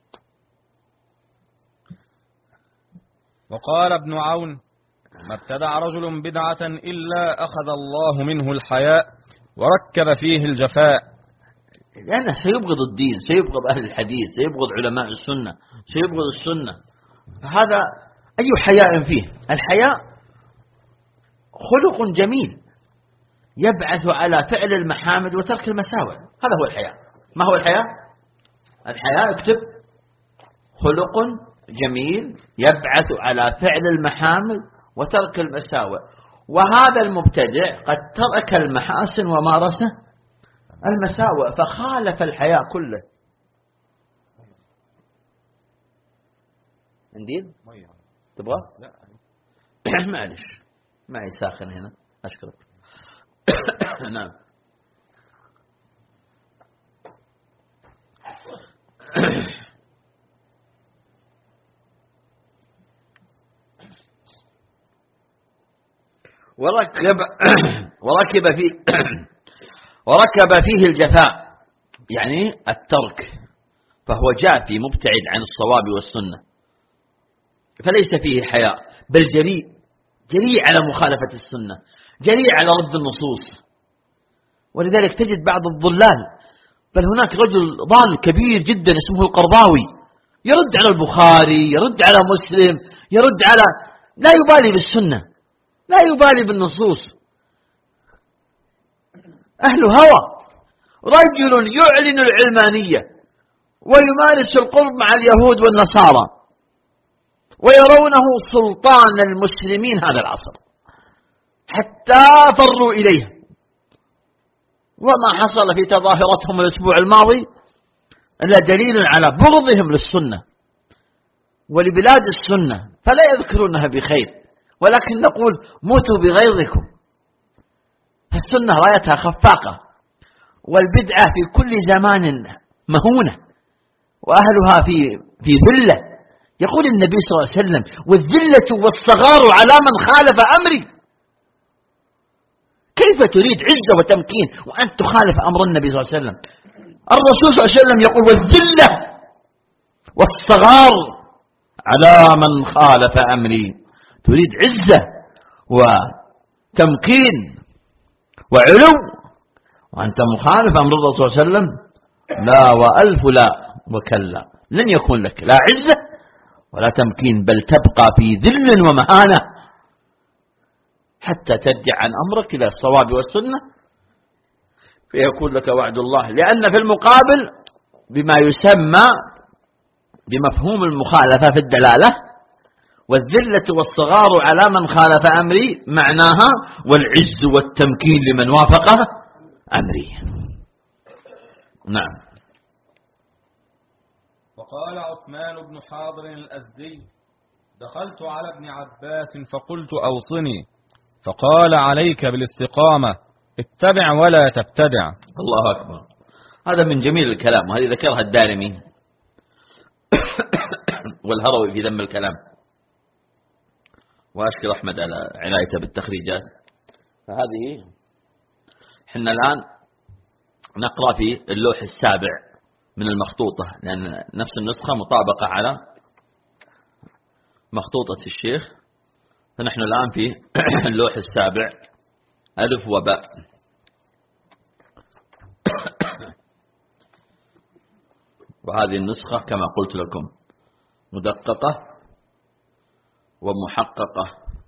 وقال ابن عون: ما ابتدع رجل بدعة إلا أخذ الله منه الحياء وركب فيه الجفاء. لأنه سيبغض الدين، سيبغض أهل الحديث، سيبغض علماء السنة، سيبغض السنة. فهذا أي حياء فيه؟ الحياء خلق جميل يبعث على فعل المحامد وترك المساوئ، هذا هو الحياء. ما هو الحياء؟ الحياء اكتب: خلق جميل يبعث على فعل المحامد وترك المساوئ. وهذا المبتدع قد ترك المحاسن ومارس المساوئ فخالف الحياء كله. عندي تبغى؟ لا معلش معي ساخن هنا أشكرك. نعم. وركب فيه الجفاء، يعني الترك، فهو جافي مبتعد عن الصواب والسنة، فليس فيه حياء، بل جريء على مخالفة السنة، جريء على رد النصوص. ولذلك تجد بعض الضلال، بل هناك رجل ضال كبير جدا اسمه القرضاوي، يرد على البخاري، يرد على مسلم، يرد على، لا يبالي بالسنة، لا يبالي بالنصوص. أهل هوى. رجل يعلن العلمانية ويمارس القرب مع اليهود والنصارى ويرونه سلطان المسلمين هذا العصر حتى فروا إليه. وما حصل في تظاهرتهم الأسبوع الماضي إلا دليل على بغضهم للسنة ولبلاد السنة، فلا يذكرونها بخير، ولكن نقول موتوا بغيظكم. فالسنة رايتها خفاقة، والبدعة في كل زمان مهونة، وأهلها في ذلة. يقول النبي صلى الله عليه وسلم: والذلة والصغار على من خالف أمري. كيف تريد عزة وتمكين وأنت تخالف أمر النبي صلى الله عليه وسلم؟ الرسول صلى الله عليه وسلم يقول: والذلة والصغار على من خالف أمري. تريد عزة تمكين وعلو، وأنت مخالف أمر الرسول صلى الله عليه وسلم، لا وألف لا وكلا، لن يكون لك لا عزة ولا تمكين، بل تبقى في ذل ومهانة حتى ترجع عن أمرك إلى الصواب والسنة، فيكون لك وعد الله. لأن في المقابل بما يسمى بمفهوم المخالفة في الدلالة، والذلة والصغار على من خالف أمري معناها والعز والتمكين لمن وافق أمري. نعم. وقال عثمان بن حاضر الأزدي: دخلت على ابن عباس فقلت أوصني، فقال: عليك بالاستقامة، اتبع ولا تبتدع. الله أكبر. هذا من جميل الكلام، وهذه ذكرها الدارمي والهروي في ذم الكلام، وأشكر أحمد على عنايته بالتخريجات. فهذه حنا الآن نقرأ في اللوح السابع من المخطوطة، لأن نفس النسخة مطابقة على مخطوطة الشيخ، فنحن الآن في اللوح السابع ألف وباء. وهذه النسخة كما قلت لكم مدققة ومحققة،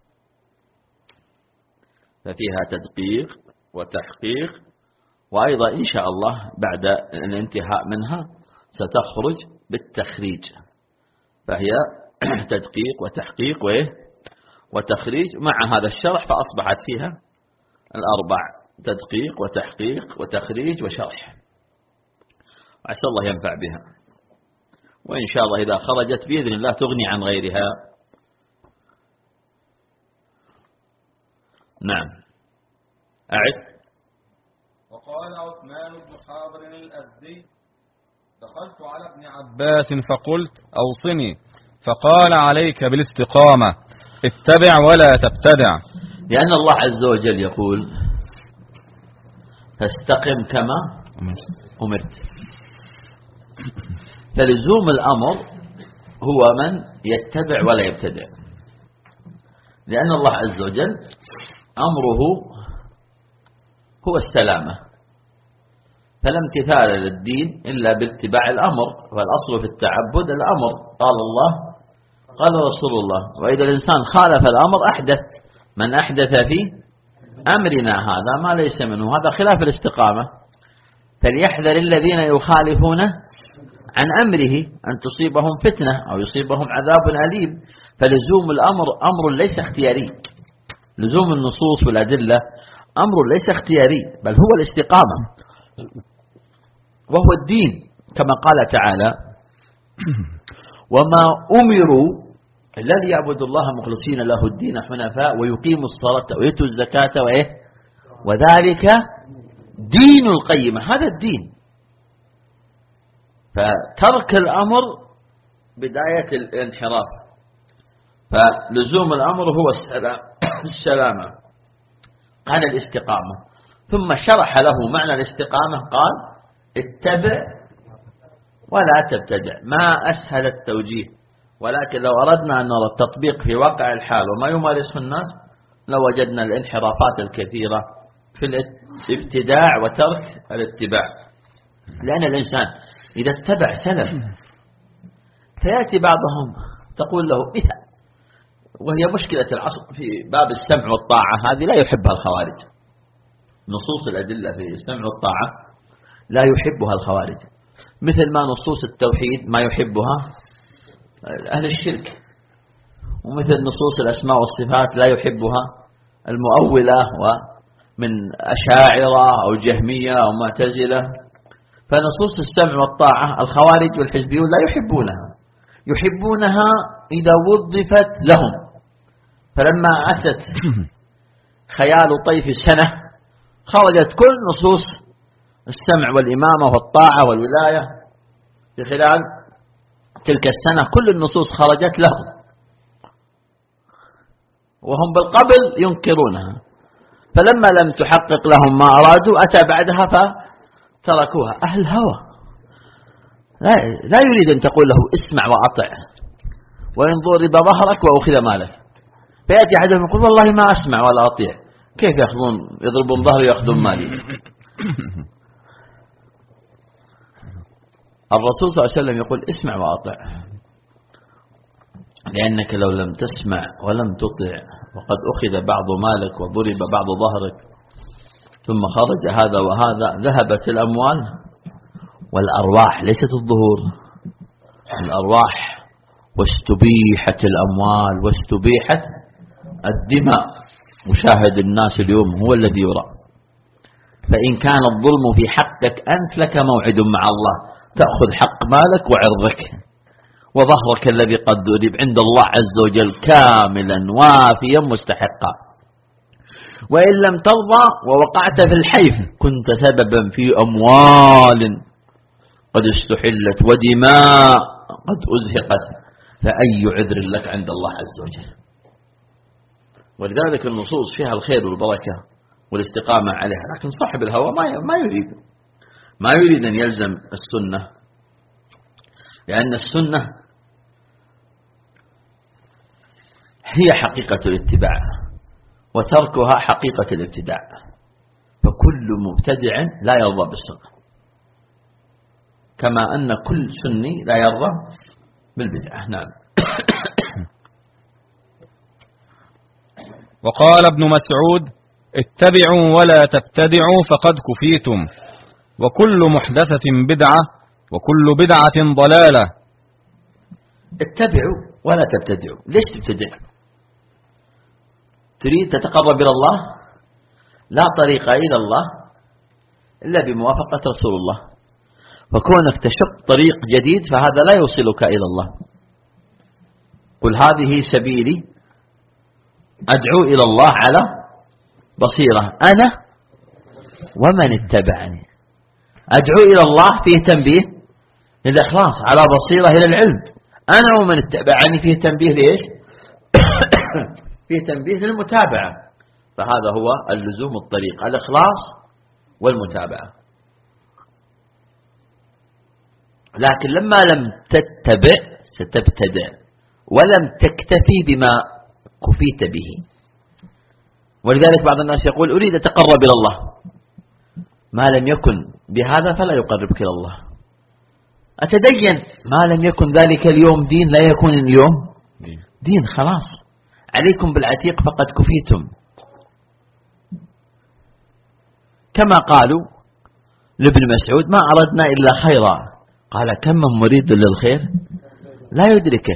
ففيها تدقيق وتحقيق، وأيضا إن شاء الله بعد الانتهاء منها ستخرج بالتخريج، فهي تدقيق وتحقيق وتخريج مع هذا الشرح، فأصبحت فيها الأربع: تدقيق وتحقيق وتخريج وشرح، وعسى الله ينفع بها، وإن شاء الله إذا خرجت بإذن الله تغني عن غيرها. نعم. أعد. وقال عثمان بن حاضر الأزدي: دخلت على ابن عباس فقلت أوصني، فقال: عليك بالاستقامة، اتبع ولا تبتدع. لأن الله عز وجل يقول: فاستقم كما أمرت. فلزوم الأمر هو من يتبع ولا يبتدع، لأن الله عز وجل أمره هو السلامة، فلا امتثال للدين إلا باتباع الأمر، والأصل في التعبد الأمر، قال الله قال رسول الله، وإذا الإنسان خالف الأمر أحدث. من أحدث في أمرنا هذا ما ليس منه، هذا خلاف الاستقامة. فليحذر الذين يخالفون عن أمره أن تصيبهم فتنة أو يصيبهم عذاب أليم. فلزوم الأمر أمر ليس اختياري، لزوم النصوص والأدلة أمر ليس اختياري، بل هو الاستقامة، وهو الدين، كما قال تعالى: وما أمروا إلا ليعبدوا الله مخلصين له الدين حنفاء ويقيموا الصلاة ويؤتوا الزكاة وذلك دين القيمة. هذا الدين. فترك الأمر بداية الانحراف، فلزوم الأمر هو السلامة. قال الاستقامة، ثم شرح له معنى الاستقامة، قال: اتبع ولا تبتدع. ما أسهل التوجيه، ولكن لو أردنا أن نرى التطبيق في واقع الحال وما يمارسه الناس لوجدنا الانحرافات الكثيرة في الابتداع وترك الاتباع. لأن الإنسان إذا اتبع سلف، فيأتي بعضهم تقول له مثال، وهي مشكلة العصر في باب السمع والطاعة، هذه لا يحبها الخوارج. نصوص الأدلة في السمع والطاعة لا يحبها الخوارج، مثل ما نصوص التوحيد ما يحبها أهل الشرك، ومثل نصوص الأسماء والصفات لا يحبها المؤولة ومن أشاعرة أو جهمية أو معتزلة. فنصوص السمع والطاعة الخوارج والحزبيون لا يحبونها إذا وظفت لهم. فلما أتت خيال طيف السنة خرجت كل نصوص السمع والإمامة والطاعة والولاية في خلال تلك السنة، كل النصوص خرجت لهم وهم بالقبل ينكرونها. فلما لم تحقق لهم ما أرادوا أتى بعدها فتركوها. أهل هوى لا يريد أن تقول له اسمع وأطع وإن ضرب ظهرك وأخذ مالك، فيأتي أحدهم يقول والله ما أسمع ولا أطيع، كيف يأخذون يضربون ظهري ويأخذون مالي؟ الرسول صلى الله عليه وسلم يقول اسمع وأطع، لأنك لو لم تسمع ولم تطع وقد أخذ بعض مالك وضرب بعض ظهرك ثم خرج هذا وهذا، ذهبت الأموال والأرواح، ليست الظهور، الأرواح، واستبيحت الأموال واستبيحت الدماء. مشاهد الناس اليوم هو الذي يرى. فإن كان الظلم في حقك أنت لك موعد مع الله، تأخذ حق مالك وعرضك وظهرك الذي قد ذرب عند الله عز وجل كاملا وافيا مستحقا. وإن لم ترضى ووقعت في الحيف كنت سببا في أموال قد استحلت ودماء قد أزهقت، فأي عذر لك عند الله عز وجل. ولذلك النصوص فيها الخير والبركة والاستقامة عليها، لكن صاحب الهوى ما يريد أن يلزم السنة، لأن السنة هي حقيقة الاتباع وتركها حقيقة الابتداع، فكل مبتدع لا يرضى بالسنة، كما أن كل سني لا يرضى بالبدعة. نعم. وقال ابن مسعود: اتبعوا ولا تبتدعوا فقد كفيتم، وكل محدثة بدعة وكل بدعة ضلالة. اتبعوا ولا تبتدعوا. ليش تبتدع؟ تريد تتقرب إلى الله؟ لا طريق إلى الله إلا بموافقة رسول الله، فكونك تشق طريق جديد فهذا لا يوصلك إلى الله. قل هذه سبيلي أدعو إلى الله على بصيرة أنا ومن اتبعني. أدعو إلى الله فيه تنبيه للإخلاص، على بصيرة إلى العلم. أنا ومن اتبعني فيه تنبيه ليش؟ فيه تنبيه للمتابعة، فهذا هو اللزوم الطريق، الإخلاص والمتابعة. لكن لما لم تتبع ستبتدع ولم تكتفي بما كفيت به. ولذلك بعض الناس يقول أريد أتقرب إلى الله، ما لم يكن بهذا فلا يقربك إلى الله. أتدين، ما لم يكن ذلك اليوم دين لا يكون اليوم دين. خلاص عليكم بالعتيق فقد كفيتم. كما قالوا لابن مسعود: ما أردنا إلا خيرا. قال: كم من مريد للخير لا يدركه.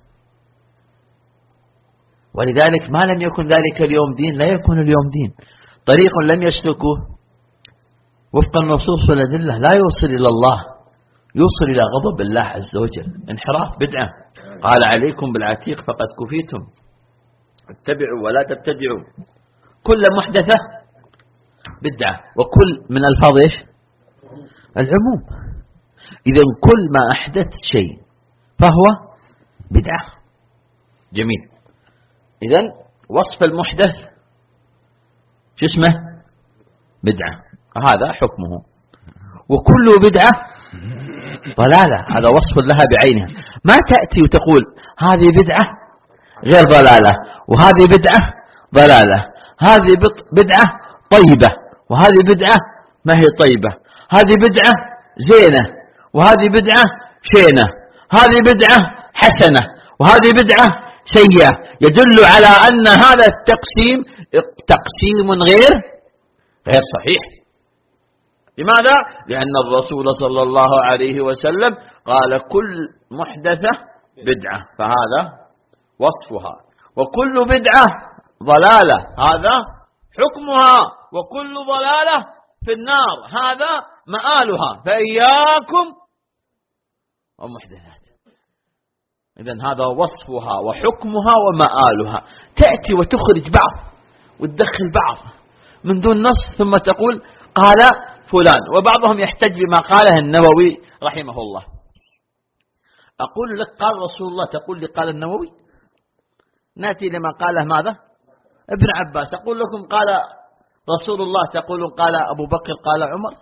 ولذلك ما لم يكن ذلك اليوم دين لا يكون اليوم دين. طريق لم يسلكوه وفق النصوص والأدلة لا يوصل إلى الله، يوصل إلى غضب الله عز وجل، انحراف، بدعة. قال: عليكم بالعتيق فقد كفيتم، اتبعوا ولا تبتدعوا. كل محدثة بدعة، وكل من الفاظ ايش؟ العموم. إذا كل ما أحدث شيء فهو بدعة. جميل. إذا وصف المحدث شو اسمه؟ بدعة، هذا حكمه. وكل بدعة ضلالة، هذا وصف لها بعينها. ما تأتي وتقول هذه بدعة غير ضلالة وهذه بدعة ضلالة، هذه بدعة طيبة وهذه بدعة ما هي طيبة، هذه بدعة زينة وهذه بدعة شينة، هذه بدعة حسنة وهذه بدعة سيئة. يدل على أن هذا التقسيم تقسيم غير صحيح. لماذا؟ لأن الرسول صلى الله عليه وسلم قال: كل محدثة بدعة، فهذا وصفها. وكل بدعة ضلالة، هذا حكمها. وكل ضلالة في النار، هذا مآلها. فإياكم ومحدثات. إذن هذا وصفها وحكمها ومآلها. تأتي وتخرج بعض وتدخل بعض من دون نص، ثم تقول قال فلان، وبعضهم يحتج بما قاله النووي رحمه الله. أقول لك قال رسول الله، تقول لي قال النووي. نأتي لما قاله ماذا؟ ابن عباس. أقول لكم قال رسول الله، تقولون قال أبو بكر قال عمر.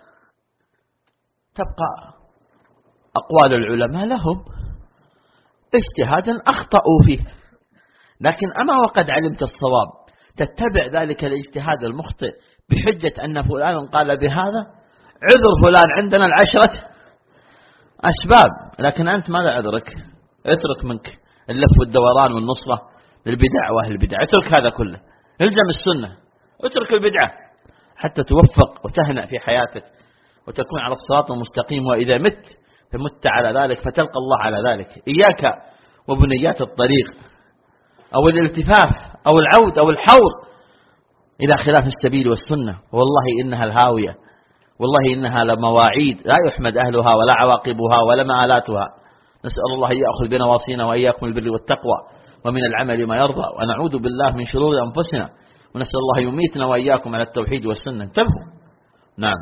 تبقى أقوال العلماء لهم اجتهادا أخطأوا فيه، لكن أما وقد علمت الصواب تتبع ذلك الاجتهاد المخطئ بحجة أن فلان قال بهذا. عذر فلان عندنا 10 أسباب، لكن أنت ماذا عذرك؟ اترك منك اللف والدوران والنصرة للبدع وأهل البدع، اترك هذا كله، الزم السنة، اترك البدعة حتى توفق وتهنأ في حياتك وتكون على الصراط المستقيم. وإذا مت فمت على ذلك فتلقى الله على ذلك. إياك وبنيات الطريق أو الالتفاف أو العود أو الحور إلى خلاف السبيل والسنة، والله إنها الهاوية، والله إنها لمواعيد لا يحمد أهلها ولا عواقبها ولا مآلاتها. نسأل الله أن يأخذ بنواصينا وإياكم البر والتقوى ومن العمل ما يرضى، ونعوذ بالله من شرور أنفسنا، ونسأل الله يميتنا وإياكم على التوحيد والسنة. انتبهوا. نعم.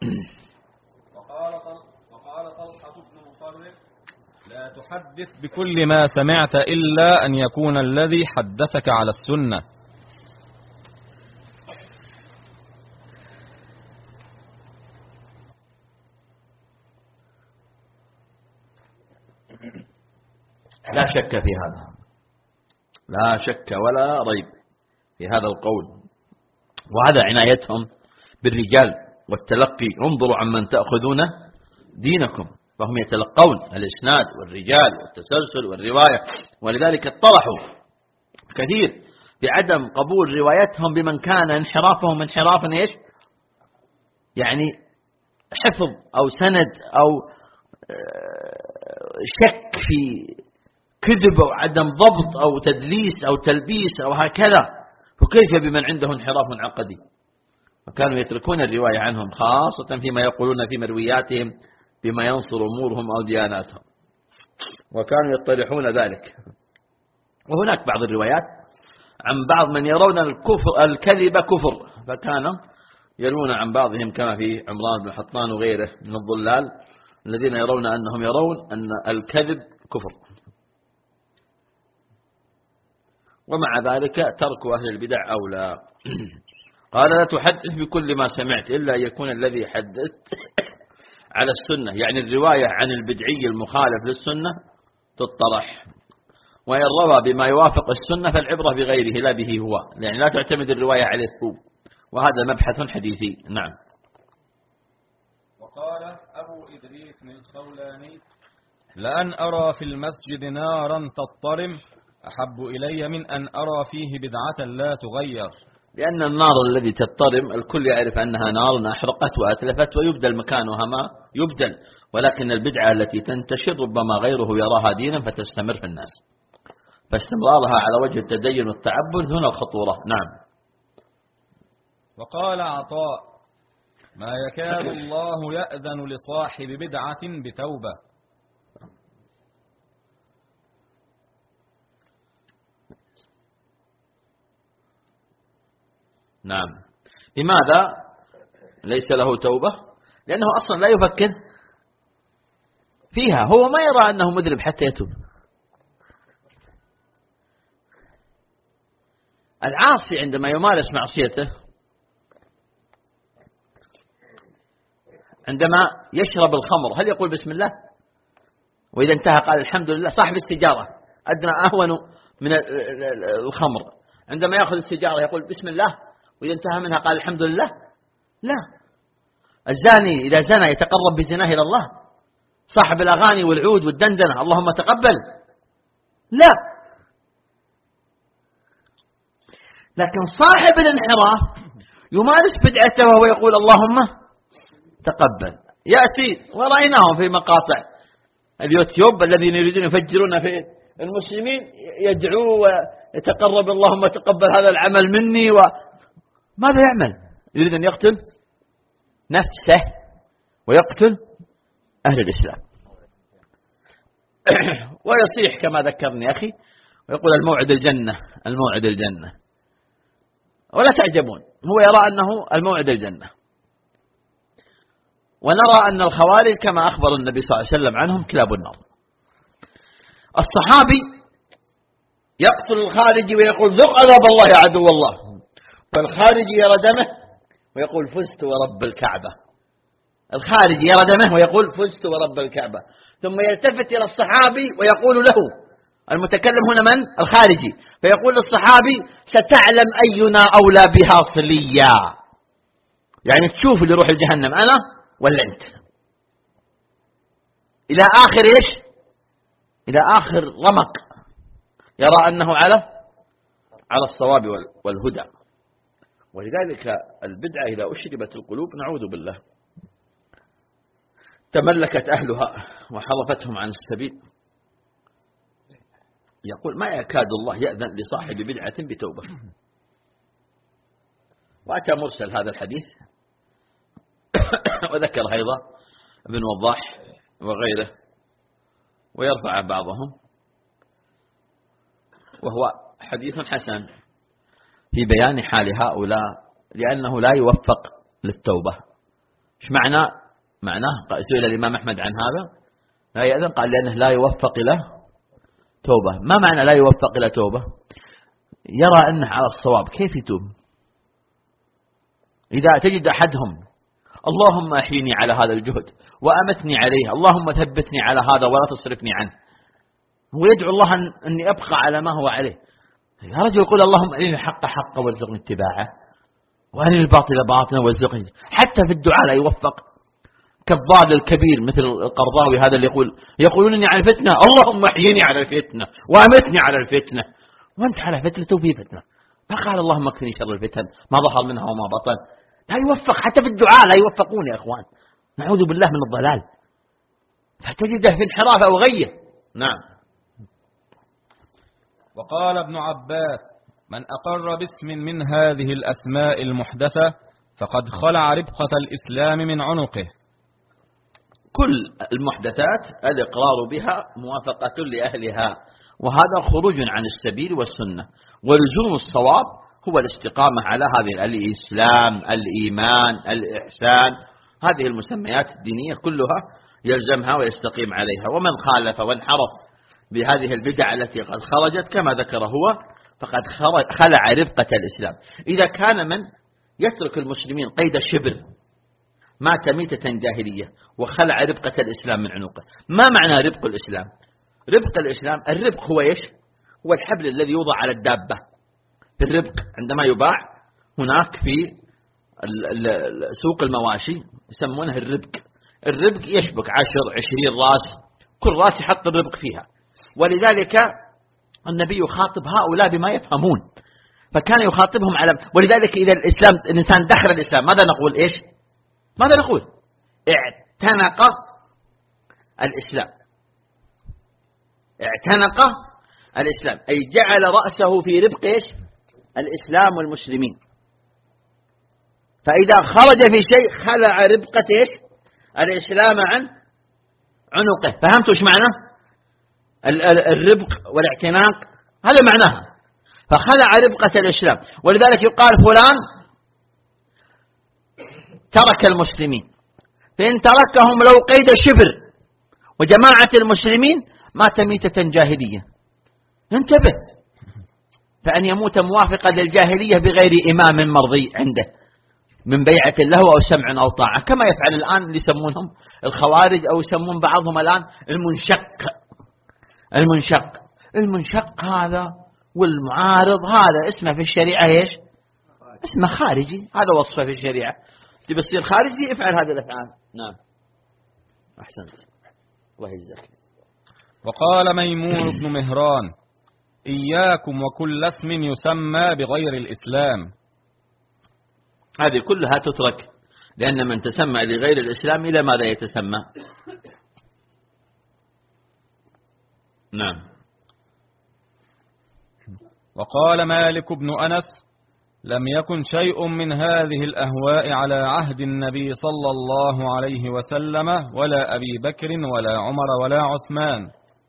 وقال طلحة بن مفرق: لا تحدث بكل ما سمعت إلا أن يكون الذي حدثك على السنة. لا شك في هذا، لا شك ولا ريب في هذا القول، وهذا عنايتهم بالرجال والتلقي. انظروا عمن تأخذون دينكم، فهم يتلقون الإسناد والرجال والتسلسل والرواية، ولذلك اطرحوا كثير بعدم قبول روايتهم بمن كان انحرافهم انحرافا ايش؟ يعني حفظ أو سند أو شك في كذب أو عدم ضبط أو تدليس أو تلبيس أو هكذا، فكيف بمن عنده انحراف عقدي؟ وكانوا يتركون الرواية عنهم خاصة فيما يقولون في مروياتهم بما ينصر أمورهم أو دياناتهم، وكانوا يطرحون ذلك. وهناك بعض الروايات عن بعض من يرون الكذب كفر، فكانوا يرون عن بعضهم كما في عمران بن حطان وغيره من الضلال الذين يرون أن الكذب كفر. ومع ذلك ترك أهل البدع أولى. قال: لا تحدث بكل ما سمعت إلا يكون الذي حدث على السنة، يعني الرواية عن البدعي المخالف للسنة تطرح، وإن روى بما يوافق السنة فالعبرة بغيره لا به هو، يعني لا تعتمد الرواية عليه هو، وهذا مبحث حديثي. نعم. وقال أبو إدريس الخولاني: لأن أرى في المسجد نارا تضطرم أحب إلي من أن أرى فيه بدعة لا تغير. لأن النار الذي تضطرم الكل يعرف أنها نار أحرقت وأتلفت ويبدل مكانها ما يبدل، ولكن البدعة التي تنتشر ربما غيره يراها دينا فتستمر في الناس، فاستمرارها على وجه التدين والتعبد دون الخطورة. نعم. وقال عطاء: ما يكاد الله يأذن لصاحب بدعة بتوبة. نعم. لماذا ليس له توبة؟ لأنه أصلا لا يفكر فيها، هو ما يرى أنه مذنب حتى يتوب. العاصي عندما يمارس معصيته، عندما يشرب الخمر هل يقول بسم الله؟ وإذا انتهى قال الحمد لله؟ صاحب السجارة أدنى أهون من الخمر، عندما يأخذ السجارة يقول بسم الله؟ وإذا انتهى منها قال الحمد لله؟ لا. الزاني إذا زنى يتقرب بزناه إلى الله؟ صاحب الأغاني والعود والدندنة اللهم تقبل؟ لا. لكن صاحب الانحراف يمارس بدعته وهو يقول اللهم تقبل. يأتي ورأيناهم في مقاطع اليوتيوب الذين يريدون يفجرون في المسلمين، يدعو ويتقرب اللهم تقبل هذا العمل مني، ماذا يعمل؟ يريد أن يقتل نفسه ويقتل أهل الإسلام. ويصيح كما ذكرني أخي ويقول الموعد الجنة الموعد الجنة، ولا تعجبون هو يرى أنه الموعد الجنة. ونرى أن الخوارج كما أخبر النبي صلى الله عليه وسلم عنهم كلاب النار. الصحابي يقتل الخارجي ويقول ذق عذاب الله يا عدو الله، والخارجي يرى دمه ويقول فزت ورب الكعبة. الخارجي يرى دمه ويقول فزت ورب الكعبة، ثم يلتفت إلى الصحابي ويقول له المتكلم هنا من؟ الخارجي. فيقول الصحابي ستعلم أينا أولى بها صليا، يعني تشوف اللي يروح الجهنم أنا ولا أنت، إلى آخر إيش؟ إلى آخر رمق، يرى أنه على الصواب والهدى. ولذلك البدعة إذا أشربت القلوب نعوذ بالله تملكت أهلها وحرفتهم عن السبيل. يقول ما يكاد الله يأذن لصاحب بدعة بتوبة. وأتى مرسل هذا الحديث وذكر أيضا ابن وضاح وغيره، ويرفع بعضهم، وهو حديث حسن في بيان حال هؤلاء، لأنه لا يوفق للتوبة. إيش معناه سئل الإمام أحمد عن هذا لا يأذن، قال لأنه لا يوفق له توبة. ما معنى لا يوفق له توبة؟ يرى أنه على الصواب، كيف يتوب؟ إذا تجد أحدهم اللهم أحيني على هذا الجهد وأمتني عليه، اللهم ثبتني على هذا ولا تصرفني عنه، هو يدعو الله أني أبقى على ما هو عليه. يا رجل يقول اللهم أرني الحق حقا وارزقني اتباعه وأرني الباطل باطلا وارزقني. حتى في الدعاء لا يوفق، كالضال الكبير مثل القرضاوي هذا اللي يقولونني على الفتنة، اللهم أحيني على الفتنة وأمتني على الفتنة، وأنت على فتنة وفي فتنة. ما قال اللهم اكفني شر الفتن ما ظهر منها وما بطن. لا يوفق، حتى في الدعاء لا يوفقون يا أخوان، نعوذ بالله من الضلال، فتجده في انحراف أو غيه. نعم. وقال ابن عباس من أقر باسم من هذه الأسماء المحدثة فقد خلع ربقة الإسلام من عنقه. كل المحدثات الإقرار بها موافقة لأهلها، وهذا خروج عن السبيل والسنة، ولزوم الصواب هو الاستقامة على هذه الإسلام، الإيمان، الإحسان، هذه المسميات الدينية كلها يلزمها ويستقيم عليها. ومن خالف وانحرف بهذه البدع التي قد خرجت كما ذكر هو فقد خلع ربقة الإسلام. إذا كان من يترك المسلمين قيد الشبر مات ميتة جاهلية وخلع ربقة الإسلام من عنقه. ما معنى ربق الإسلام؟ ربق الإسلام، الربق هو إيش؟ هو الحبل الذي يوضع على الدابة. في الربق عندما يباع هناك في سوق المواشي يسمونه الربق. الربق يشبك 10 20 راس، كل راس يحط الربق فيها. ولذلك النبي يخاطب هؤلاء بما يفهمون، فكان يخاطبهم على، ولذلك إذا الإنسان دخل الإسلام ماذا نقول؟ إيش ماذا نقول؟ اعتنق الإسلام، اعتنق الإسلام أي جعل رأسه في ربق إيش؟ الإسلام والمسلمين. فإذا خرج في شيء خلع ربقة إيش؟ الإسلام عن عنقه. فهمتوا إيش معنى الربق والاعتناق؟ هذا معناها. فخلع ربقة الإسلام، ولذلك يقال فلان ترك المسلمين، فإن تركهم لو قيد شبر وجماعة المسلمين مات ميتة جاهلية. انتبه، فأن يموت موافقا للجاهلية بغير إمام مرضي عنده من بيعة له أو سمع أو طاعة، كما يفعل الآن اللي يسمونهم الخوارج أو يسمون بعضهم الآن المنشق هذا والمعارض، هذا اسمه في الشريعة إيش؟ اسمه خارجي، هذا وصفه في الشريعة. تبي تصير خارجي افعل هذه الأفعال. نعم أحسنت، الله يجزاك. وقال ميمون بن مهران إياكم وكل اسم يسمى بغير الإسلام. هذه كلها تترك، لأن من تسمى لغير الإسلام إلى ماذا يتسمى؟ نعم. وقال مالك بن أنس لم يكن شيء من هذه الأهواء على عهد النبي صلى الله عليه وسلم ولا أبي بكر ولا عمر ولا عثمان،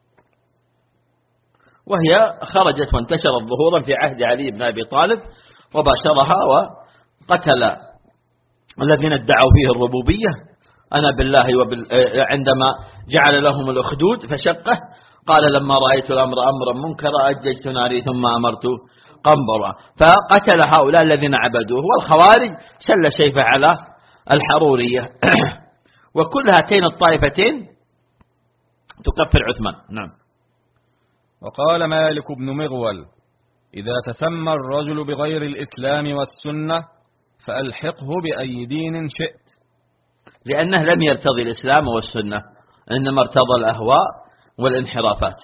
وهي خرجت وانتشرت ظهورا في عهد علي بن أبي طالب وباشرها وقتل الذين ادعوا فيه الربوبية. أنا بالله عندما جعل لهم الأخدود فشقه قال لما رأيت الأمر أمرا منكرا أججت ناري ثم أمرت قنبرا، فقتل هؤلاء الذين عبدوه. والخوارج سل سيفه على الحرورية. وكل هاتين الطائفتين تكفر عثمان. نعم. وقال مالك بن مغول: إذا تسمى الرجل بغير الإسلام والسنة فألحقه بأي دين شئت. لأنه لم يرتضي الإسلام والسنة، إنما ارتضى الأهواء والانحرافات.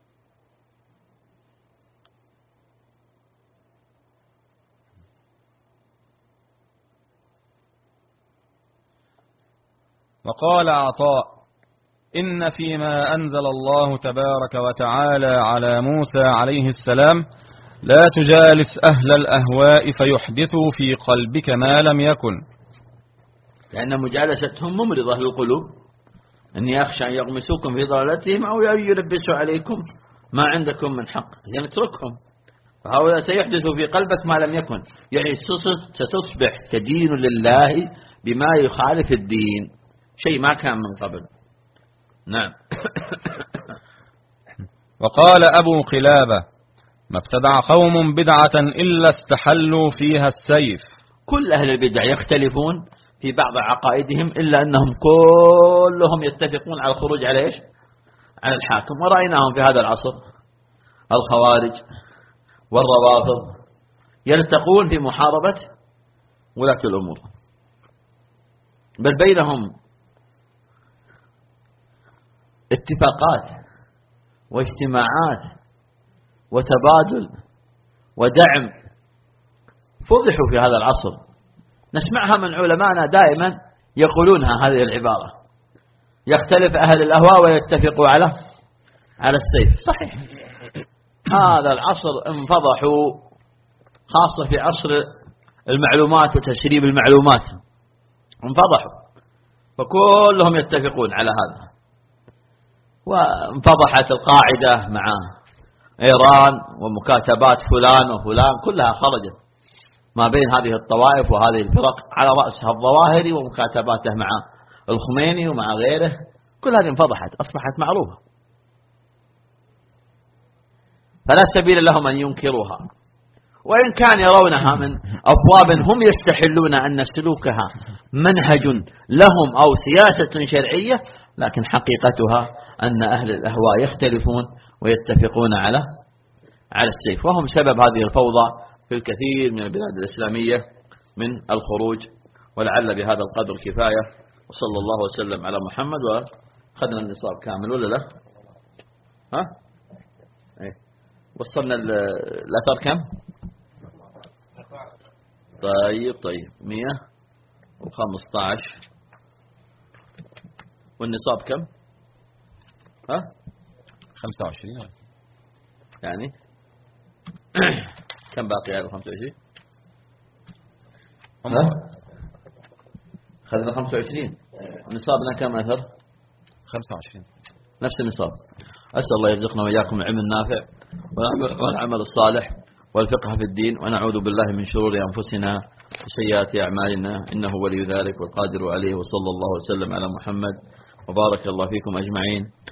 وقال عطاء: إن فيما أنزل الله تبارك وتعالى على موسى عليه السلام لا تجالس أهل الأهواء فيحدثوا في قلبك ما لم يكن. لأن مجالستهم ممرضة للقلوب، إني أخشى أن يغمسوكم في ضلالتهم أو يلبسوا عليكم ما عندكم من حق، يعني اتركهم، فهؤلاء سيحدثوا في قلبك ما لم يكن، يعني ستصبح تدين لله بما يخالف الدين، شيء ما كان من قبل. نعم. وقال أبو قلابة: ما ابتدع قوم بدعة إلا استحلوا فيها السيف. كل أهل البدع يختلفون في بعض عقائدهم إلا أنهم كلهم يتفقون على الخروج على إيش؟ على الحاكم. ورأيناهم في هذا العصر، الخوارج والروافض يلتقون في محاربة ولاة الأمور، بل بينهم اتفاقات واجتماعات وتبادل ودعم. فضحوا في هذا العصر، نسمعها من علماءنا دائما يقولونها هذه العبارة: يختلف أهل الأهواء ويتفقوا على السيف. صحيح، هذا العصر انفضحوا، خاصة في عصر المعلومات وتسريب المعلومات، انفضحوا، فكلهم يتفقون على هذا. وانفضحت القاعدة مع إيران ومكاتبات فلان وفلان، كلها خرجت ما بين هذه الطوائف وهذه الفرق، على رأسها الظواهري ومكاتباته مع الخميني ومع غيره، كل هذه انفضحت، أصبحت معروفة، فلا سبيل لهم أن ينكروها، وإن كان يرونها من أبواب هم يستحلون أن سلوكها منهج لهم أو سياسة شرعية، لكن حقيقتها أن أهل الأهواء يختلفون ويتفقون على السيف، وهم سبب هذه الفوضى في الكثير من البلاد الإسلامية من الخروج. ولعل بهذا القدر كفاية، وصلى الله وسلم على محمد. وخذنا النصاب كامل ولا لا؟ ها؟ ايه. وصلنا الأثر كم؟ طيب 115. والنصاب كم؟ ها؟ 25. يعني كم باقي على 25؟ خذنا 25. نصابنا كم أثر؟ 25. نفس النصاب. أسأل الله يرزقنا وإياكم العلم النافع والعمل الصالح والفقه في الدين، ونعوذ بالله من شرور أنفسنا وسيئات أعمالنا، إنه ولي ذلك والقادر عليه. وصلى الله وسلم على محمد، وبارك الله فيكم أجمعين.